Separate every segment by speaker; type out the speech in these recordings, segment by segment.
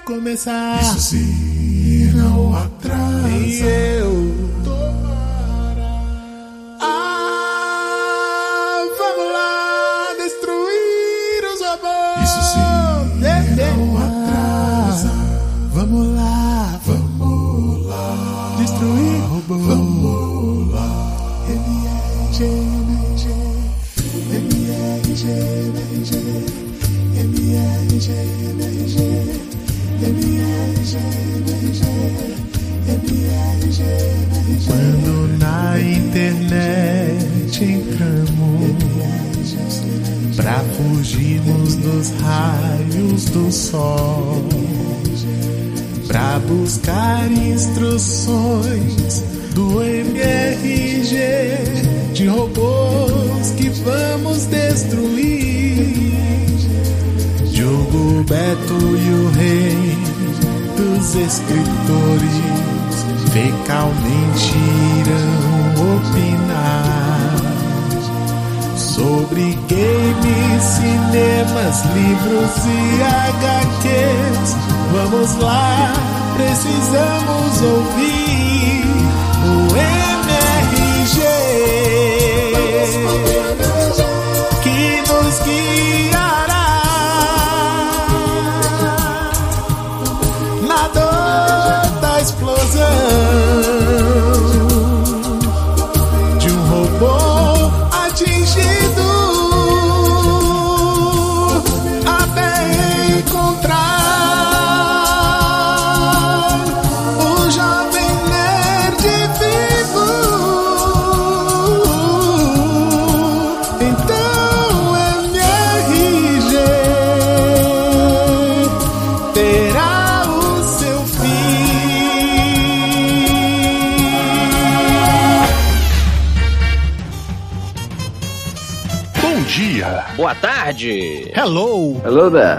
Speaker 1: começar.
Speaker 2: Isso se não atrasa.
Speaker 1: E eu vamos lá destruir os robôs.
Speaker 2: Isso se não atrasa.
Speaker 1: Vamos lá destruir robôs.
Speaker 2: Vamos lá.
Speaker 1: Quando na internet entramos pra fugirmos dos raios do sol, pra buscar instruções do MRG de robôs que vamos destruir. Diogo, Beto e o rei dos escritores fecalmente irão opinar sobre games, cinemas, livros e HQs. Vamos lá, precisamos ouvir o MRG que nos guiará na dor da explosão de um robô atingido até encontrar o jovem nerd vivo. Então MRG terá o seu fim.
Speaker 3: Bom dia.
Speaker 4: Boa tarde.
Speaker 1: Hello.
Speaker 5: Hello there.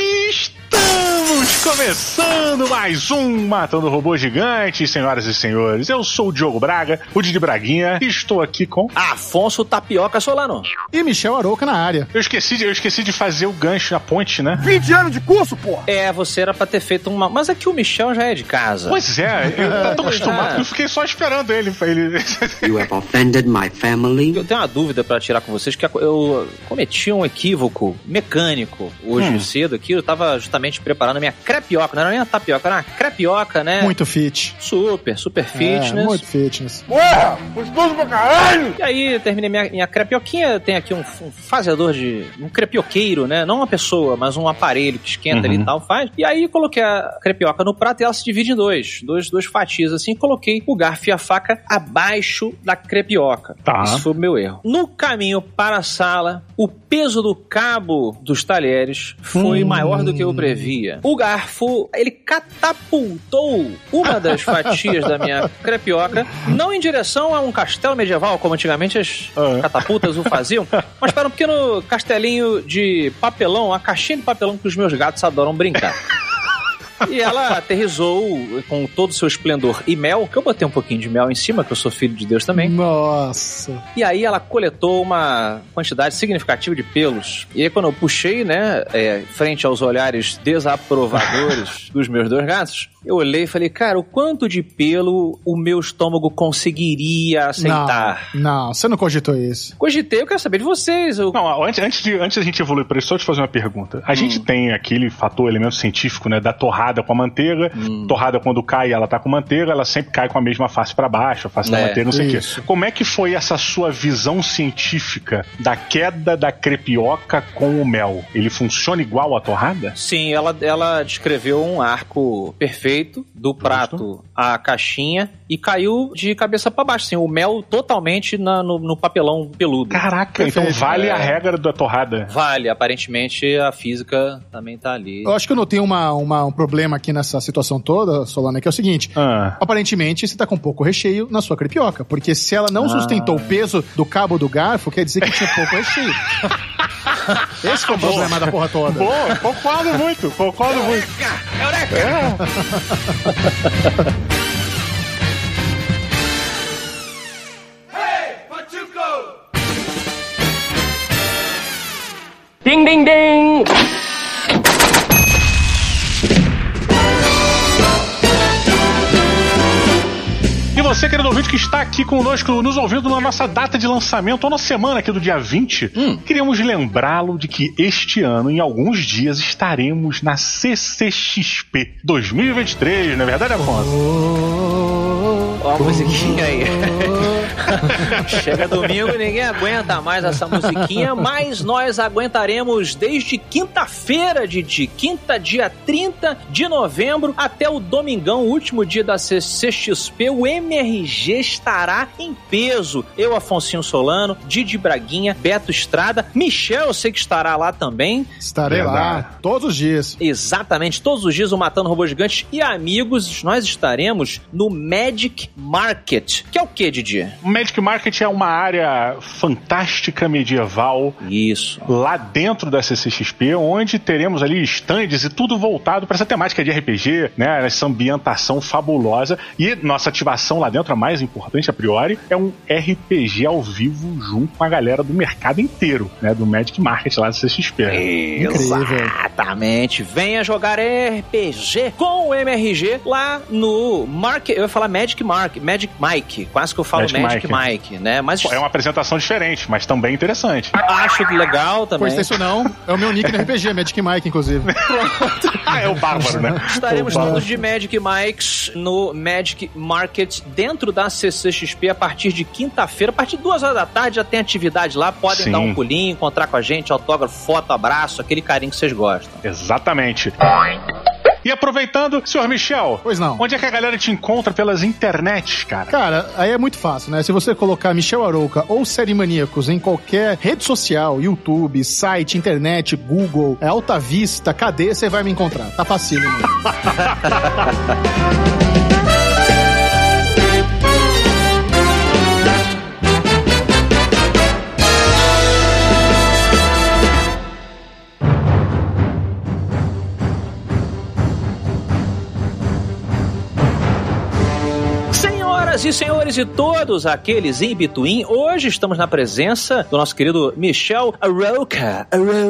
Speaker 3: Estamos começando mais um Matando Robô Gigante, senhoras e senhores. Eu sou o Diogo Braga, o Didi Braguinha, e estou aqui com
Speaker 4: Afonso Tapioca Solano.
Speaker 1: E Michel Arouca na área.
Speaker 3: Eu esqueci de fazer o gancho na ponte, né?
Speaker 5: 20 anos de curso, pô!
Speaker 4: É, você era pra ter feito uma... Mas aqui o Michel já é de casa.
Speaker 3: Pois é, eu tô acostumado, eu fiquei só esperando ele.
Speaker 6: You have offended my family.
Speaker 4: Eu tenho uma dúvida pra tirar com vocês, que eu cometi um equívoco mecânico hoje cedo aqui. Eu tava justamente preparando a minha crepioca, não era nem a tapioca, era uma crepioca, né?
Speaker 1: Muito fit.
Speaker 4: Super fitness.
Speaker 1: Muito fitness.
Speaker 5: Ué, gostoso pra caralho!
Speaker 4: E aí, terminei minha crepioquinha. Tem aqui um fazedor de... um crepioqueiro, né? Não uma pessoa, mas um aparelho que esquenta ali e tal, faz. E aí, coloquei a crepioca no prato e ela se divide em duas fatias, assim. Coloquei o garfo e a faca abaixo da crepioca.
Speaker 3: Tá.
Speaker 4: Isso foi o meu erro. No caminho para a sala, o peso do cabo dos talheres foi maior do que eu previa. O garfo, ele catapultou uma das fatias da minha crepioca, não em direção a um castelo medieval, como antigamente as catapultas o faziam, mas para um pequeno castelinho de papelão, a caixinha de papelão que os meus gatos adoram brincar. E ela aterrissou com todo o seu esplendor e mel, que eu botei um pouquinho de mel em cima, que eu sou filho de Deus também.
Speaker 1: Nossa.
Speaker 4: E aí ela coletou uma quantidade significativa de pelos. E aí quando eu puxei, né, frente aos olhares desaprovadores dos meus dois gatos, eu olhei e falei, cara, o quanto de pelo o meu estômago conseguiria aceitar?
Speaker 1: Não, você não cogitou isso.
Speaker 4: Cogitei, eu quero saber de vocês.
Speaker 3: Não, antes da gente evoluir para isso, só te fazer uma pergunta. A gente tem aquele fator, elemento científico, né, da torrada com a manteiga. Torrada, quando cai, ela tá com manteiga, ela sempre cai com a mesma face para baixo, a face da manteiga, não sei o quê. Como é que foi essa sua visão científica da queda da crepioca com o mel? Ele funciona igual à torrada?
Speaker 4: Sim, ela descreveu um arco perfeito do prato à caixinha e caiu de cabeça para baixo, assim, o mel totalmente no papelão peludo.
Speaker 3: Caraca, então vale a regra da torrada.
Speaker 4: Vale, aparentemente a física também tá ali.
Speaker 1: Eu acho que eu notei um problema aqui nessa situação toda, Solana, que é o seguinte, aparentemente você tá com pouco recheio na sua crepioca, porque se ela não sustentou o peso do cabo do garfo, quer dizer que tinha pouco recheio. Esse foi o problema da porra toda.
Speaker 3: Boa, concordo muito. Eureka!
Speaker 7: Ding, ding, ding!
Speaker 3: você, querido ouvinte, que está aqui conosco, nos ouvindo na nossa data de lançamento, ou na semana aqui do dia 20, queríamos lembrá-lo de que este ano, em alguns dias, estaremos na CCXP 2023, não é verdade, Afonso?
Speaker 4: Ó a musiquinha aí. Chega domingo, ninguém aguenta mais essa musiquinha, mas nós aguentaremos desde quinta-feira, Didi. Quinta, dia 30 de novembro, até o domingão, último dia da CCXP, o MRG estará em peso. Eu, Afonsinho Solano, Didi Braguinha, Beto Estrada, Michel, eu sei que estará lá também.
Speaker 1: Estarei lá, todos os dias.
Speaker 4: Exatamente, todos os dias o Matando Robôs Gigantes. E amigos, nós estaremos no Magic Market, que é o que, Didi?
Speaker 3: O Magic Market é uma área fantástica medieval.
Speaker 4: Isso.
Speaker 3: Lá dentro da CCXP, onde teremos ali stands e tudo voltado para essa temática de RPG, né? Essa ambientação fabulosa. E nossa ativação lá dentro, a mais importante a priori, é um RPG ao vivo junto com a galera do mercado inteiro, né? Do Magic Market lá da CCXP.
Speaker 4: Exatamente. Venha jogar RPG com o MRG lá no Market. Eu ia falar Magic Mike. Quase que eu falo Magic Mike, né? Mas
Speaker 3: é uma apresentação diferente, mas também interessante.
Speaker 4: Acho legal também.
Speaker 1: Pois isso não, é o meu nick no RPG, Magic Mike, inclusive.
Speaker 4: Pronto.
Speaker 3: É o bárbaro, né?
Speaker 4: Estaremos todos de Magic Mikes no Magic Market dentro da CCXP a partir de quinta-feira, a partir de 2h da tarde já tem atividade lá, podem dar um pulinho, encontrar com a gente, autógrafo, foto, abraço, aquele carinho que vocês gostam.
Speaker 3: Exatamente. E aproveitando, senhor Michel,
Speaker 1: pois não,
Speaker 3: onde é que a galera te encontra pelas internets, cara?
Speaker 1: Cara, aí é muito fácil, né? Se você colocar Michel Arouca ou Série Maníacos em qualquer rede social, YouTube, site, internet, Google, Alta Vista, cadê, você vai me encontrar. Tá facinho, né?
Speaker 4: Senhoras e senhores e todos aqueles in between, hoje estamos na presença do nosso querido Michel Arouca.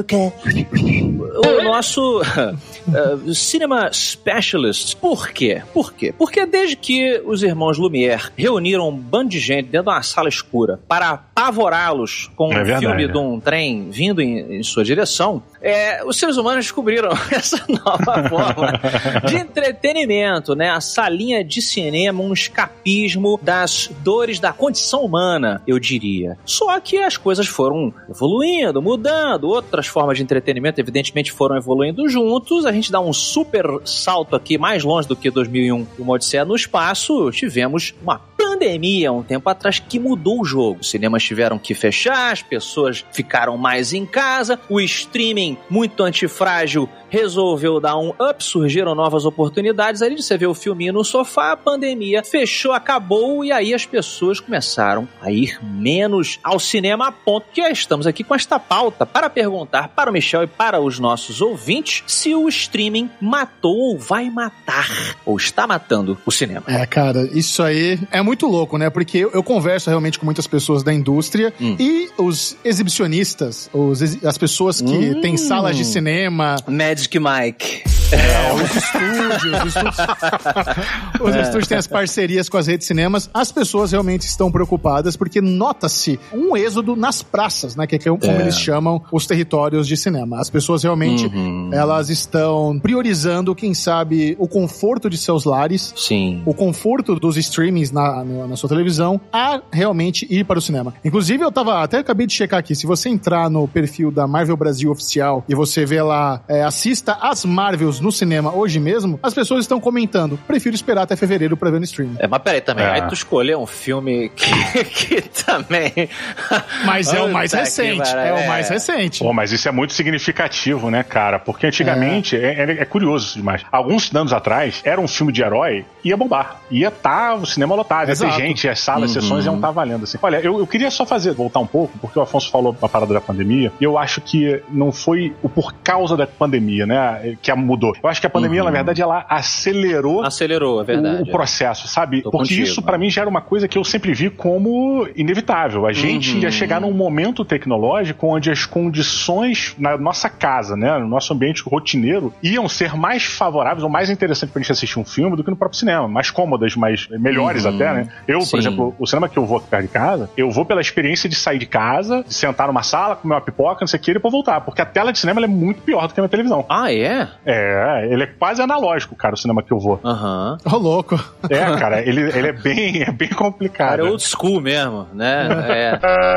Speaker 4: O nosso cinema specialist. Por quê? Porque desde que os irmãos Lumière reuniram um bando de gente dentro de uma sala escura para apavorá-los com um filme de um trem vindo em sua direção, os seres humanos descobriram essa nova forma de entretenimento, né? A salinha de cinema, um escapismo das dores da condição humana, eu diria. Só que as coisas foram evoluindo, mudando, outras formas de entretenimento evidentemente foram evoluindo juntos. A gente dá um super salto aqui, mais longe do que 2001, Uma Odisseia no Espaço. Tivemos uma pandemia um tempo atrás que mudou o jogo. Os cinemas tiveram que fechar, as pessoas ficaram mais em casa, o streaming muito antifrágil resolveu dar um up, surgiram novas oportunidades ali de você ver o filminho no sofá, a pandemia fechou, acabou, e aí as pessoas começaram a ir menos ao cinema, a ponto que estamos aqui com esta pauta para perguntar para o Michel e para os nossos ouvintes se o streaming matou ou vai matar, ou está matando o cinema.
Speaker 1: Cara, isso aí é muito louco, né? Porque eu converso realmente com muitas pessoas da indústria e os exibicionistas, as pessoas que têm salas de cinema...
Speaker 4: Magic Mike.
Speaker 1: Os estúdios têm as parcerias com as redes de cinemas. As pessoas realmente estão preocupadas porque nota-se um êxodo nas praças, né? Que é como eles chamam os territórios de cinema. As pessoas realmente, elas estão priorizando, quem sabe, o conforto de seus lares, o conforto dos streamings na sua televisão, a realmente ir para o cinema. Inclusive, até acabei de checar aqui, se você entrar no perfil da Marvel Brasil Oficial e você vê lá, assista as Marvels no cinema hoje mesmo, as pessoas estão comentando, prefiro esperar até fevereiro pra ver no streaming.
Speaker 4: Mas peraí também, aí tu escolheu um filme que também...
Speaker 1: Mas é o mais recente, o mais recente.
Speaker 3: Pô, mas isso é muito significativo, né, cara? Porque antigamente, é curioso isso demais. Alguns anos atrás, era um filme de herói, ia bombar. Ia estar o cinema lotado, ia ter gente, as salas, as sessões iam estar valendo, assim. Olha, eu queria só voltar um pouco, porque o Afonso falou a parada da pandemia, e eu acho que não foi por causa da pandemia, né, que mudou. mudou. Eu acho que a pandemia, na verdade, ela acelerou
Speaker 4: é verdade.
Speaker 3: o processo, sabe?
Speaker 4: Tô
Speaker 3: Porque
Speaker 4: contigo,
Speaker 3: isso, pra mim, já era uma coisa que eu sempre vi como inevitável. A gente ia chegar num momento tecnológico onde as condições na nossa casa, né, no nosso ambiente rotineiro, iam ser mais favoráveis ou mais interessantes pra gente assistir um filme do que no próprio cinema. Mais cômodas, melhores até, né? Eu, por exemplo, o cinema que eu vou aqui perto de casa, eu vou pela experiência de sair de casa, de sentar numa sala, comer uma pipoca, não sei o que, e depois voltar. Porque a tela de cinema ela é muito pior do que a minha televisão.
Speaker 4: Ah, é?
Speaker 3: É, ele é quase analógico, cara, o cinema que eu vou.
Speaker 1: Ô, louco.
Speaker 3: É, cara, ele é bem complicado.
Speaker 4: Cara, é old school mesmo, né?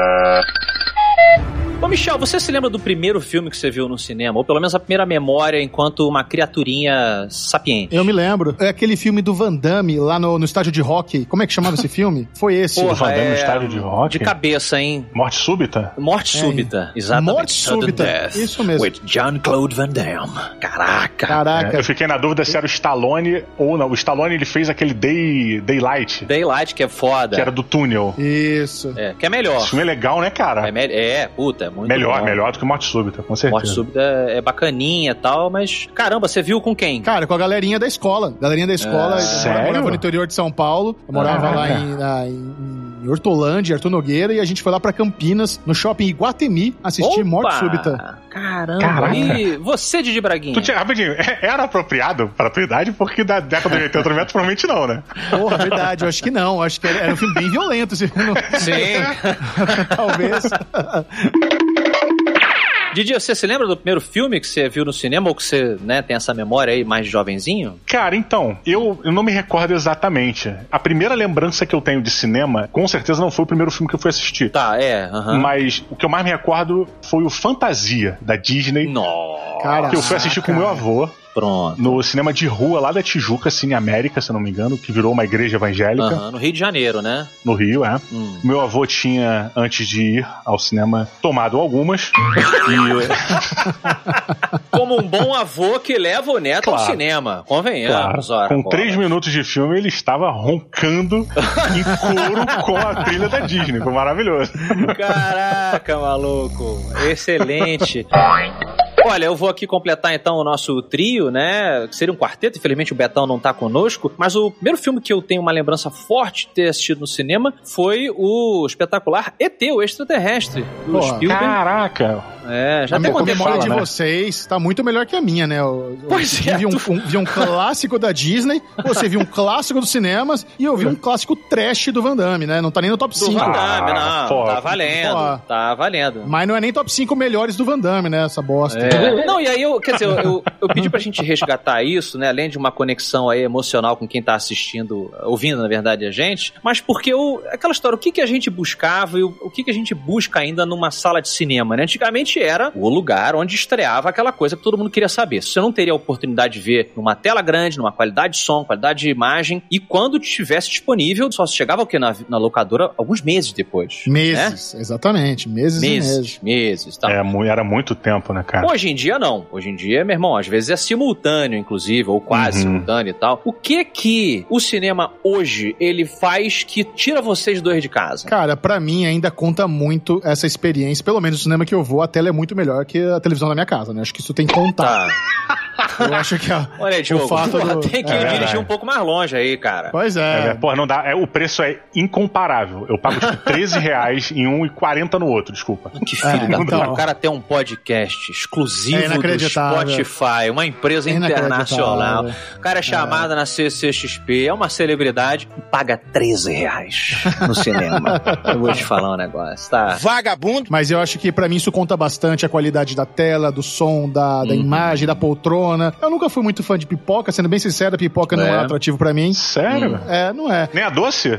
Speaker 4: Ô, Michel, você se lembra do primeiro filme que você viu no cinema? Ou pelo menos a primeira memória enquanto uma criaturinha sapiente?
Speaker 1: Eu me lembro. É aquele filme do Van Damme lá no estádio de hockey. Como é que chamava esse filme? Foi esse.
Speaker 3: Porra, Van Damme no estádio de hockey?
Speaker 4: De cabeça, hein?
Speaker 3: Morte Súbita?
Speaker 4: Morte Súbita, exatamente.
Speaker 1: Morte Súbita,
Speaker 4: Death,
Speaker 1: isso mesmo.
Speaker 4: With Jean-Claude Van Damme. Caraca.
Speaker 3: Eu fiquei na dúvida se era o Stallone ou não. O Stallone, ele fez aquele Daylight.
Speaker 4: Daylight, que é foda.
Speaker 3: Que era do túnel.
Speaker 1: Isso.
Speaker 4: Que é melhor.
Speaker 3: Esse filme é legal, né, cara?
Speaker 4: Puta, é muito
Speaker 3: melhor do que Morte Súbita, com certeza.
Speaker 4: Morte Súbita é bacaninha e tal, mas... Caramba, você viu com quem?
Speaker 1: Cara, com a galerinha da escola. Eu morava no interior de São Paulo. Eu morava lá em Hortolândia, Arthur Nogueira, e a gente foi lá pra Campinas, no shopping Iguatemi, assistir Morte Súbita.
Speaker 4: Caramba. E você, Didi Braguinha?
Speaker 3: Rapidinho, era apropriado pra tua idade, porque da década de 80 provavelmente não, né?
Speaker 1: Porra, verdade, eu acho que não. Acho que era um filme bem violento. Sim.
Speaker 3: Talvez.
Speaker 4: Didi, você se lembra do primeiro filme que você viu no cinema, ou que você, né, tem essa memória aí mais jovenzinho?
Speaker 3: Cara, então, eu não me recordo exatamente. A primeira lembrança que eu tenho de cinema, com certeza não foi o primeiro filme que eu fui assistir. Mas o que eu mais me recordo foi o Fantasia, da Disney.
Speaker 4: Nossa.
Speaker 3: Que eu fui assistir com o meu avô.
Speaker 4: Pronto.
Speaker 3: No cinema de rua, lá da Tijuca, Cine América, se eu não me engano, que virou uma igreja evangélica.
Speaker 4: No Rio de Janeiro, né?
Speaker 3: No Rio, Meu avô tinha, antes de ir ao cinema, tomado algumas.
Speaker 4: Como um bom avô que leva o neto ao cinema. Convenhamos.
Speaker 3: Com 3 minutos de filme, ele estava roncando em coro com a trilha da Disney. Foi maravilhoso.
Speaker 4: Caraca, maluco. Excelente. Olha, eu vou aqui completar então o nosso trio, né? Que seria um quarteto, infelizmente o Betão não tá conosco, mas o primeiro filme que eu tenho uma lembrança forte de ter assistido no cinema foi o espetacular E.T., o Extraterrestre, do Spielberg.
Speaker 3: Caraca!
Speaker 1: Já tem uma memória de vocês tá muito melhor que a minha, né? Vi um clássico da Disney, você viu um clássico dos cinemas e eu vi um clássico trash do Van Damme, né? Não tá nem no top 5.
Speaker 4: Do Van Damme, não. Tá valendo. Tá valendo.
Speaker 1: Mas não é nem top 5 melhores do Van Damme, né? Essa bosta.
Speaker 4: Não, e aí eu pedi pra gente resgatar isso, né? Além de uma conexão aí emocional com quem tá assistindo, ouvindo, na verdade, a gente, mas porque aquela história, o que a gente buscava e o que a gente busca ainda numa sala de cinema, né? Antigamente era o lugar onde estreava aquela coisa que todo mundo queria saber. Você não teria a oportunidade de ver numa tela grande, numa qualidade de som, qualidade de imagem, e quando estivesse disponível, só chegava o quê? Na locadora alguns meses depois.
Speaker 1: Meses, né? Exatamente. Meses.
Speaker 4: Tá.
Speaker 3: Era muito tempo, né, cara?
Speaker 4: Hoje em dia, não. Hoje em dia, meu irmão, às vezes é simultâneo, inclusive, ou quase simultâneo e tal. O que o cinema hoje, ele faz que tira vocês dois de casa?
Speaker 1: Cara, pra mim ainda conta muito essa experiência, pelo menos no cinema que eu vou, a tela é muito melhor que a televisão da minha casa, né? Acho que isso tem que contar. Eu acho que
Speaker 4: olha aí, Diogo, tem que dirigir um pouco mais longe aí, cara.
Speaker 1: Pois é.
Speaker 3: Não dá. O preço é incomparável. Eu pago R$13 em um e R$40 no outro, desculpa.
Speaker 4: Que filho da puta. O cara tem um podcast exclusivo do Spotify, uma empresa internacional. O cara é chamado na CCXP, é uma celebridade e paga R$13 no cinema. Eu vou te falar um negócio, tá?
Speaker 1: Vagabundo! Mas eu acho que pra mim isso conta bastante, a qualidade da tela, do som, da imagem, da poltrona. Eu nunca fui muito fã de pipoca, sendo bem sincero, a pipoca não é atrativo pra mim.
Speaker 3: Sério?
Speaker 1: Não é.
Speaker 3: Nem a doce?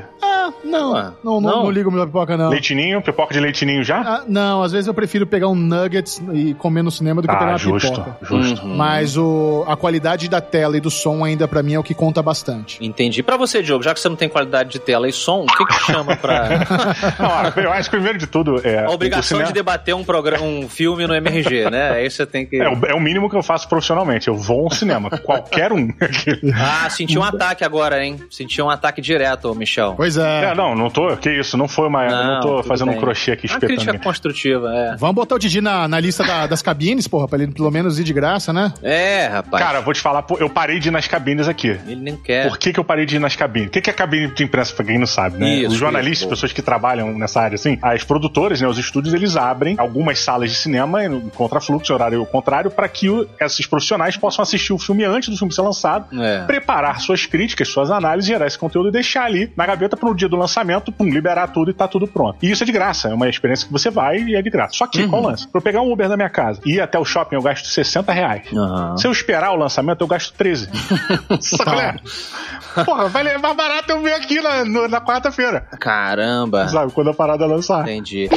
Speaker 1: Não ligo pra pipoca, não.
Speaker 3: Leitinho? Pipoca de leitinho já?
Speaker 1: Não, às vezes eu prefiro pegar um nuggets e comer no cinema do que pegar uma pipoca.
Speaker 3: Justo.
Speaker 1: Mas a qualidade da tela e do som ainda pra mim é o que conta bastante.
Speaker 4: Entendi. Pra você, Diogo, já que você não tem qualidade de tela e som, o que chama pra...
Speaker 3: Eu acho que primeiro de tudo
Speaker 4: a obrigação de debater um filme no MRG, né? Aí você tem que...
Speaker 3: É o mínimo que eu faço profissionalmente. Eu vou ao cinema, qualquer um.
Speaker 4: Senti um ataque agora, hein? Senti um ataque direto, Michel.
Speaker 1: Pois é.
Speaker 3: Não tô, que isso, não foi uma... Não tô fazendo um crochê aqui espetando.
Speaker 4: Uma crítica construtiva,
Speaker 1: Vamos botar o Didi na lista das cabines, porra, pra ele pelo menos ir de graça, né?
Speaker 4: Rapaz.
Speaker 3: Cara, vou te falar, eu parei de ir nas cabines aqui.
Speaker 4: Ele nem quer.
Speaker 3: Por que eu parei de ir nas cabines? O que é cabine de imprensa, pra quem não sabe, né?
Speaker 4: Isso,
Speaker 3: os jornalistas, pessoas que trabalham nessa área, assim, as produtoras, né, os estúdios, eles abrem algumas salas de cinema em contrafluxo, horário contrário, pra que esses profissionais possam assistir o filme antes do filme ser lançado, preparar suas críticas, suas análises, gerar esse conteúdo e deixar ali na gaveta pro dia do lançamento, liberar tudo e tá tudo pronto. E isso é de graça, é uma experiência que você vai e é de graça. Só que, qual o lance? Pra eu pegar um Uber da minha casa e ir até o shopping, eu gasto R$60. Se eu esperar o lançamento, eu gasto 13. Sabe? Porra, vai levar barato eu ver aqui na quarta-feira.
Speaker 4: Caramba.
Speaker 3: Sabe, quando a parada lançar.
Speaker 4: Entendi.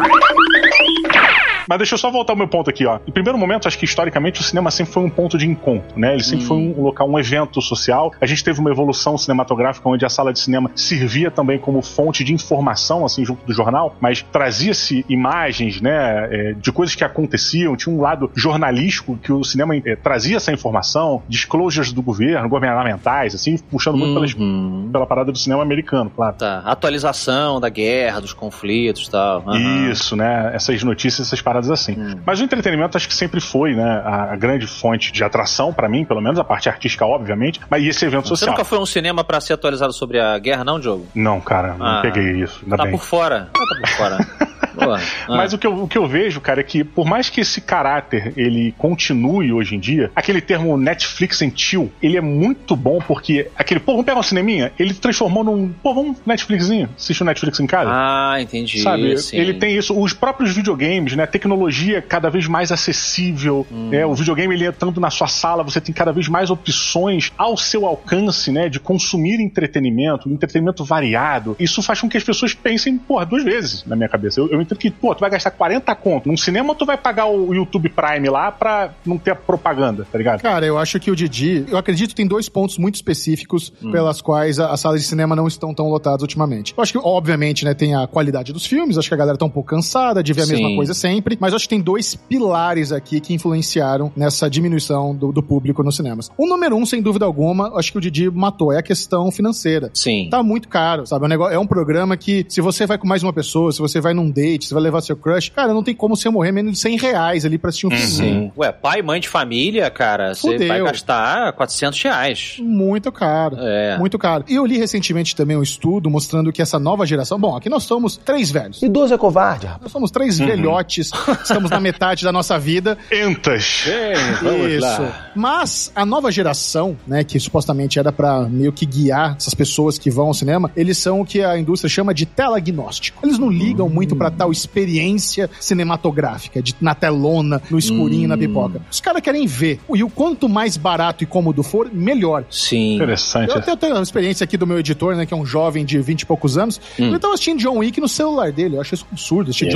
Speaker 3: Mas deixa eu só voltar ao meu ponto aqui, ó. Em primeiro momento, acho que historicamente o cinema sempre foi um ponto de encontro, né? Ele sempre foi um local, um evento social. A gente teve uma evolução cinematográfica onde a sala de cinema servia também como fonte de informação, assim, junto do jornal, mas trazia-se imagens, né, de coisas que aconteciam. Tinha um lado jornalístico que o cinema trazia essa informação, disclosures do governo, governamentais, assim, puxando muito pela parada do cinema americano, claro.
Speaker 4: Tá. Atualização da guerra, dos conflitos e tal.
Speaker 3: Isso, né? Essas notícias, essas paradas assim. Mas o entretenimento acho que sempre foi, né, a grande fonte de atração pra mim, pelo menos a parte artística, obviamente, mas e esse evento social.
Speaker 4: Você nunca foi a um cinema pra ser atualizado sobre a guerra, não, Diogo?
Speaker 3: Não, cara, não peguei isso. Ainda bem.
Speaker 4: Tá por fora.
Speaker 3: Mas o que eu vejo, cara, é que por mais que esse caráter ele continue hoje em dia, aquele termo Netflix and chill, ele é muito bom porque vamos pegar um cineminha, ele transformou vamos Netflixinho, assistir o Netflix em casa.
Speaker 4: Entendi.
Speaker 3: Sabe?
Speaker 4: Sim.
Speaker 3: Ele tem isso, os próprios videogames, né, tecnologia cada vez mais acessível, o videogame ele entrando na sua sala, você tem cada vez mais opções ao seu alcance, né, de consumir entretenimento variado. Isso faz com que as pessoas pensem, duas vezes na minha cabeça. Eu entendo que, tu vai gastar 40 conto num cinema ou tu vai pagar o YouTube Prime lá pra não ter a propaganda, tá ligado?
Speaker 1: Cara, eu acho que o Didi, eu acredito que tem 2 pontos muito específicos pelas quais as salas de cinema não estão tão lotadas ultimamente. Eu acho que, obviamente, né, tem a qualidade dos filmes, acho que a galera tá um pouco cansada de ver a mesma coisa sempre, mas eu acho que tem 2 pilares aqui que influenciaram nessa diminuição do público nos cinemas. O número 1, sem dúvida alguma, acho que o Didi matou, é a questão financeira.
Speaker 4: Sim.
Speaker 1: Tá muito caro, sabe? É um programa que, se você vai com mais uma pessoa, se você vai num date, você vai levar seu crush, cara, não tem como você morrer menos de R$100 ali pra assistir um filme.
Speaker 4: Sim. Ué, pai, mãe de família, cara, você vai gastar R$400.
Speaker 1: Muito caro. Muito caro. E eu li recentemente também um estudo mostrando que essa nova geração... Bom, aqui nós somos 3 velhos.
Speaker 5: Idoso é covarde.
Speaker 1: Nós somos 3 velhotes, estamos na metade da nossa vida.
Speaker 3: Entas.
Speaker 1: Vamos lá. Mas a nova geração, né, que supostamente era pra meio que guiar essas pessoas que vão ao cinema, eles são o que a indústria chama de telagnóstico. Eles não ligam muito pra tal experiência cinematográfica, na telona, no escurinho, na pipoca. Os caras querem ver. E o quanto mais barato e cômodo for, melhor.
Speaker 4: Sim.
Speaker 3: Interessante.
Speaker 1: Eu tenho uma experiência aqui do meu editor, né, que é um jovem de 20 e poucos anos. Ele tava assistindo John Wick no celular dele. Eu acho isso absurdo, assistir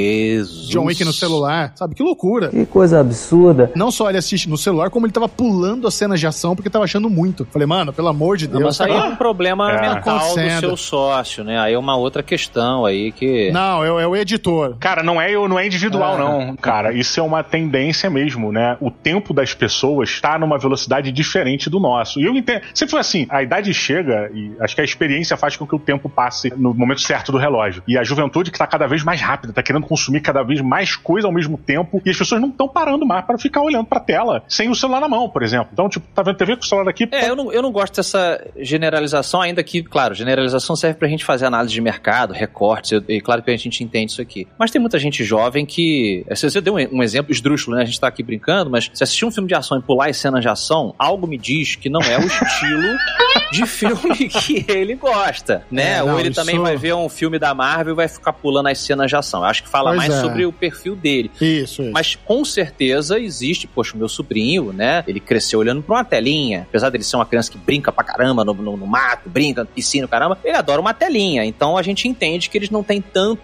Speaker 1: John Wick no celular. Sabe? Que loucura.
Speaker 5: Que coisa absurda.
Speaker 1: Não só ele assiste no celular, como ele tava pulando as cenas de ação porque tava achando muito. Falei, mano, pelo amor de Deus.
Speaker 4: Mas aí é um problema mental do seu sócio, né? Aí é uma outra questão aí que...
Speaker 1: Não, é o editor.
Speaker 3: Cara, não é individual, não. Cara, isso é uma tendência mesmo, né? O tempo das pessoas tá numa velocidade diferente do nosso. E eu entendo... Sempre foi assim, a idade chega e acho que a experiência faz com que o tempo passe no momento certo do relógio. E a juventude que tá cada vez mais rápida, tá querendo consumir cada vez mais coisa ao mesmo tempo e as pessoas não estão parando mais para ficar olhando pra tela sem o celular na mão, por exemplo. Então, tipo, tá vendo TV com o celular aqui...
Speaker 4: Eu não gosto dessa generalização, ainda que, claro, generalização serve pra gente fazer análise de mercado, recortes, e claro que a gente entende isso aqui. Mas tem muita gente jovem que... Você deu um exemplo esdrúxulo, né? A gente tá aqui brincando, mas se assistir um filme de ação e pular as cenas de ação, algo me diz que não é o estilo de filme que ele gosta, né? Ou ele também vai ver um filme da Marvel e vai ficar pulando as cenas de ação. Eu acho que fala mais sobre o perfil dele.
Speaker 1: Isso.
Speaker 4: Mas com certeza existe, poxa, o meu sobrinho, né? Ele cresceu olhando pra uma telinha. Apesar dele ser uma criança que brinca pra caramba no mato, brinca na piscina, caramba, ele adora uma telinha. Então a gente entende que eles não têm tanto apego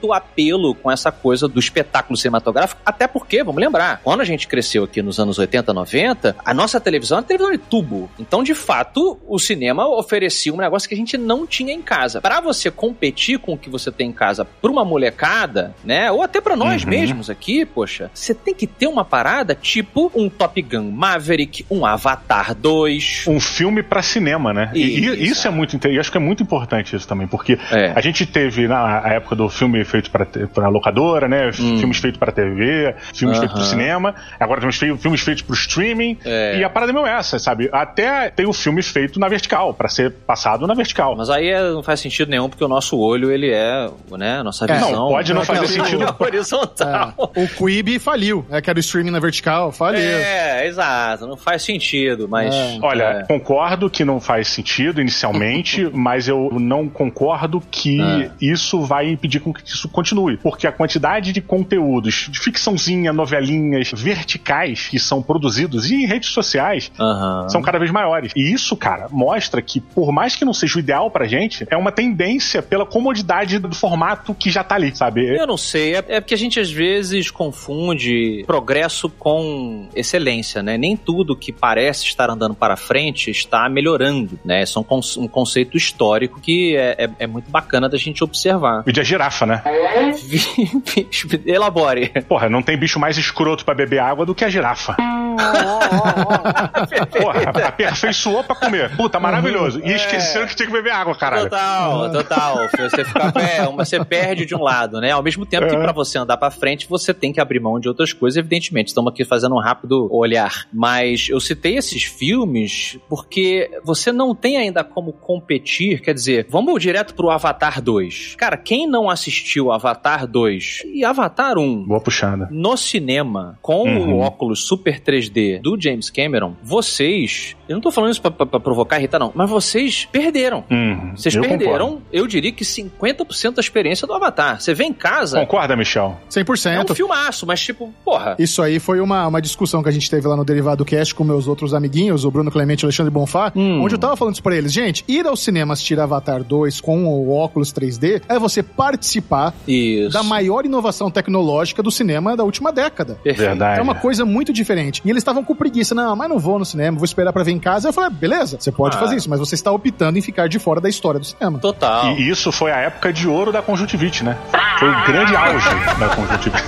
Speaker 4: apelo com essa coisa do espetáculo cinematográfico, até porque, vamos lembrar, quando a gente cresceu aqui nos anos 80, 90, a nossa televisão era televisão de tubo. Então, de fato, o cinema oferecia um negócio que a gente não tinha em casa. Pra você competir com o que você tem em casa pra uma molecada, né, ou até pra nós mesmos aqui, poxa, você tem que ter uma parada tipo um Top Gun Maverick, um Avatar 2.
Speaker 3: Um filme pra cinema, né? Isso é muito interessante. Acho que é muito importante isso também, porque a gente teve na época do filme feito pra locadora, né? Filmes feitos pra TV, filmes feitos pro cinema. Agora temos filmes feitos pro streaming. E a parada mesmo é essa, sabe? Até tem o filme feito na vertical, pra ser passado na vertical.
Speaker 4: Mas aí não faz sentido nenhum, porque o nosso olho, ele é, né? A nossa visão.
Speaker 3: Não, pode não fazer sentido.
Speaker 4: Horizontal.
Speaker 1: O Quibi faliu, que era o streaming na vertical, faliu.
Speaker 4: Exato. Não faz sentido, mas...
Speaker 3: Olha, concordo que não faz sentido inicialmente, mas eu não concordo que isso vai impedir com que isso continue. Porque a quantidade de conteúdos, de ficçãozinha, novelinhas verticais que são produzidos e em redes sociais são cada vez maiores. E isso, cara, mostra que, por mais que não seja o ideal pra gente, é uma tendência pela comodidade do formato que já tá ali, sabe?
Speaker 4: Eu não sei, é porque a gente às vezes confunde progresso com excelência, né? Nem tudo que parece estar andando para frente está melhorando, né? Isso é um conceito histórico que é muito bacana da gente observar.
Speaker 3: E de a girafa, né?
Speaker 4: Elabore.
Speaker 3: Porra, não tem bicho mais escroto pra beber água do que a girafa. Porra, aperfeiçoou pra comer. Puta, maravilhoso. E esqueceram que tinha que beber água, caralho.
Speaker 4: Total. Você fica você perde de um lado, né? Ao mesmo tempo que pra você andar pra frente, você tem que abrir mão de outras coisas, evidentemente. Estamos aqui fazendo um rápido olhar. Mas eu citei esses filmes porque você não tem ainda como competir, quer dizer, vamos direto pro Avatar 2. Cara, quem não assistiu Avatar 2 e Avatar 1
Speaker 3: boa puxada
Speaker 4: no cinema com o óculos Super 3D do James Cameron, vocês, eu não tô falando isso pra provocar e irritar não, mas vocês perderam. Vocês perderam, concordo. Eu diria que 50% da experiência do Avatar. Você vê em casa...
Speaker 3: Concorda, Michel?
Speaker 1: 100%.
Speaker 4: É um filmaço, mas tipo, porra...
Speaker 1: Isso aí foi uma discussão que a gente teve lá no Derivado Cast com meus outros amiguinhos, o Bruno Clemente e o Alexandre Bonfá, onde eu tava falando isso pra eles. Gente, ir ao cinema assistir Avatar 2 com o óculos 3D é você participar da maior inovação tecnológica do cinema da última década.
Speaker 3: Verdade.
Speaker 1: É uma coisa muito diferente. E eles estavam com preguiça. Não, mas não vou no cinema, vou esperar pra ver em casa. Eu falei, beleza, você pode fazer isso, mas você está optando em ficar de fora da história do cinema.
Speaker 4: Total.
Speaker 3: E isso foi a época de ouro da conjuntivite, né? Foi o grande auge da conjuntivite.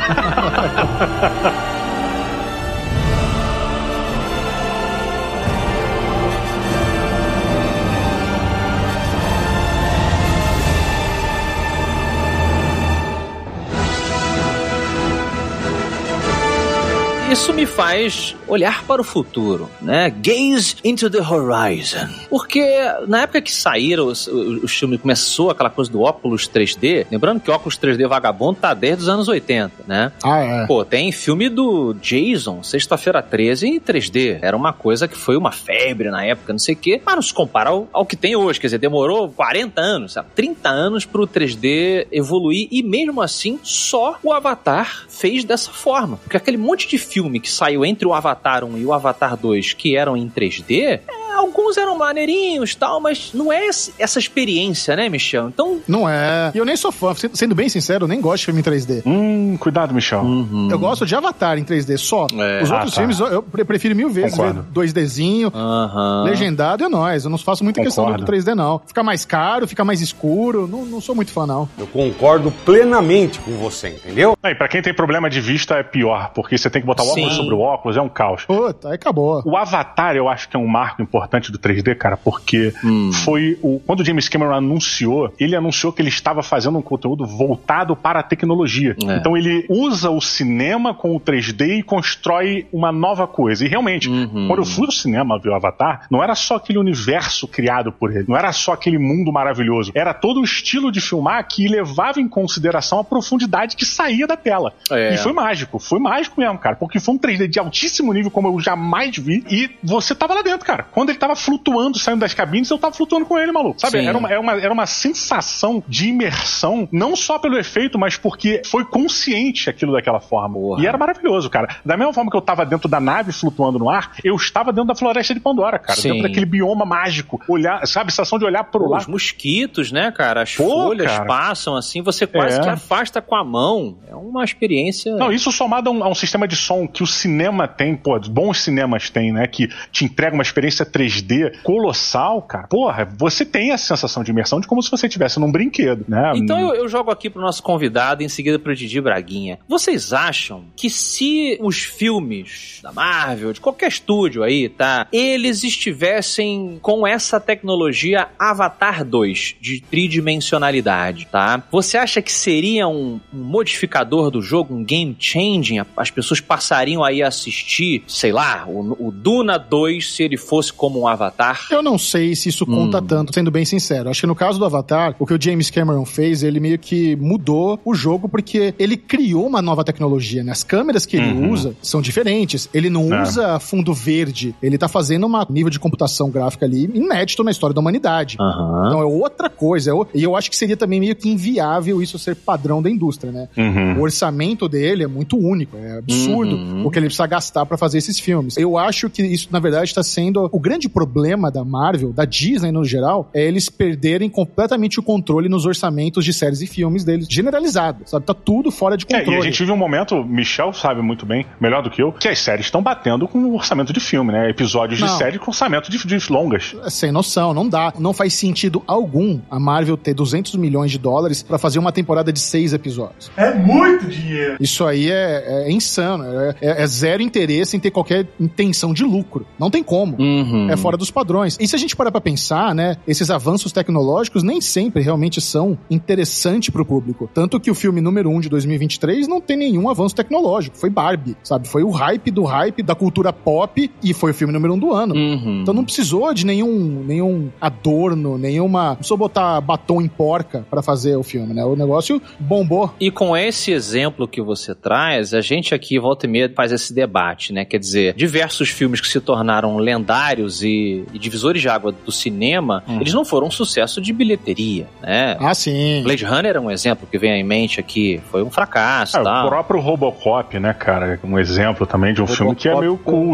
Speaker 4: Isso me faz olhar para o futuro, né? Gaze into the horizon. Porque na época que saíram o filme, começou aquela coisa do óculos 3D, lembrando que o óculos 3D vagabundo tá desde os anos 80, né? Pô, tem filme do Jason, Sexta-feira 13 em 3D. Era uma coisa que foi uma febre na época, não sei o quê. Mas não se compara ao que tem hoje. Quer dizer, demorou 40 anos, sabe? 30 anos pro 3D evoluir e mesmo assim, só o Avatar fez dessa forma. Porque aquele monte de filme que saiu entre o Avatar 1 e o Avatar 2, que eram em 3D, alguns eram maneirinhos e tal, mas não é essa experiência, né, Michel? Então...
Speaker 1: Não é. E eu nem sou fã, sendo bem sincero, eu nem gosto de filme em 3D.
Speaker 3: Cuidado, Michel.
Speaker 1: Eu gosto de Avatar em 3D só. Os outros filmes eu prefiro mil vezes ver 2Dzinho, legendado, é nóis. Eu não faço muita questão do 3D, não. Fica mais caro, fica mais escuro, não sou muito fã, não.
Speaker 7: Eu concordo plenamente com você, entendeu?
Speaker 3: E pra quem tem problema de vista é pior, porque você tem que botar o óculos sobre o óculos, é um caos.
Speaker 1: Puta, aí acabou.
Speaker 3: O Avatar, eu acho que é um marco importante do 3D, cara, porque foi quando o James Cameron anunciou, ele anunciou que ele estava fazendo um conteúdo voltado para a tecnologia. Então ele usa o cinema com o 3D e constrói uma nova coisa. E realmente, quando eu fui ao cinema ver o Avatar, não era só aquele universo criado por ele, não era só aquele mundo maravilhoso, era todo o estilo de filmar que levava em consideração a profundidade que saía da tela. E foi mágico mesmo, cara, porque foi um 3D de altíssimo nível, como eu jamais vi, e você tava lá dentro, cara. Quando ele tava flutuando, saindo das cabines, eu tava flutuando com ele, maluco. Sabe? Era uma sensação de imersão, não só pelo efeito, mas porque foi consciente aquilo daquela forma. Porra. E era maravilhoso, cara. Da mesma forma que eu tava dentro da nave flutuando no ar, eu estava dentro da floresta de Pandora, cara. Sim. Dentro daquele bioma mágico. Olhar, sabe? A sensação de olhar pro lado.
Speaker 4: Os mosquitos, né, cara? As folhas passam assim, você quase que afasta com a mão. É uma experiência...
Speaker 3: Não, isso somado a um sistema de som que o cinema tem, bons cinemas têm, né? Que te entrega uma experiência 3D colossal, cara. Porra, você tem essa sensação de imersão de como se você estivesse num brinquedo, né?
Speaker 4: Então eu jogo aqui pro nosso convidado, em seguida pro Didi Braguinha. Vocês acham que se os filmes da Marvel, de qualquer estúdio aí, tá? Eles estivessem com essa tecnologia Avatar 2, de tridimensionalidade, tá? Você acha que seria um modificador do jogo, um game changing? As pessoas passariam aí a assistir, sei lá, o Duna 2 se ele fosse como um Avatar?
Speaker 1: Eu não sei se isso conta tanto, sendo bem sincero. Acho que no caso do Avatar, o que o James Cameron fez, ele meio que mudou o jogo porque ele criou uma nova tecnologia, né? As câmeras que ele usa são diferentes. Ele não usa fundo verde. Ele tá fazendo um nível de computação gráfica ali inédito na história da humanidade. Então é outra coisa. E eu acho que seria também meio que inviável isso ser padrão da indústria, né? O orçamento dele é muito único. É absurdo o que ele precisa gastar pra fazer esses filmes. Eu acho que isso, na verdade, está sendo o grande problema da Marvel, da Disney no geral, é eles perderem completamente o controle nos orçamentos de séries e filmes deles, generalizado, sabe? Tá tudo fora de controle.
Speaker 3: E a gente viu um momento, Michel sabe muito bem, melhor do que eu, que as séries estão batendo com o orçamento de filme, né? Episódios de série com orçamento de longas.
Speaker 1: Sem noção, não dá. Não faz sentido algum a Marvel ter 200 milhões de dólares pra fazer uma temporada de 6 episódios.
Speaker 2: É muito dinheiro!
Speaker 1: Isso aí é insano. É zero interesse em ter qualquer intenção de lucro. Não tem como. É fora dos padrões. E se a gente parar pra pensar, né, esses avanços tecnológicos nem sempre realmente são interessantes pro público. Tanto que o filme número 1 de 2023 não tem nenhum avanço tecnológico. Foi Barbie, sabe? Foi o hype do hype da cultura pop e foi o filme número 1 do ano. Então não precisou de nenhum adorno, não precisou botar batom em porca pra fazer o filme, né? O negócio bombou.
Speaker 4: E com esse exemplo que você traz, a gente aqui, volta e meia, faz esse debate, né? Quer dizer, diversos filmes que se tornaram lendários e divisores de água do cinema, eles não foram um sucesso de bilheteria, né?
Speaker 1: Ah, sim.
Speaker 4: Blade Runner é um exemplo que vem em mente aqui, foi um fracasso, tá?
Speaker 3: O próprio Robocop, né, cara? Um exemplo também de um filme que é meio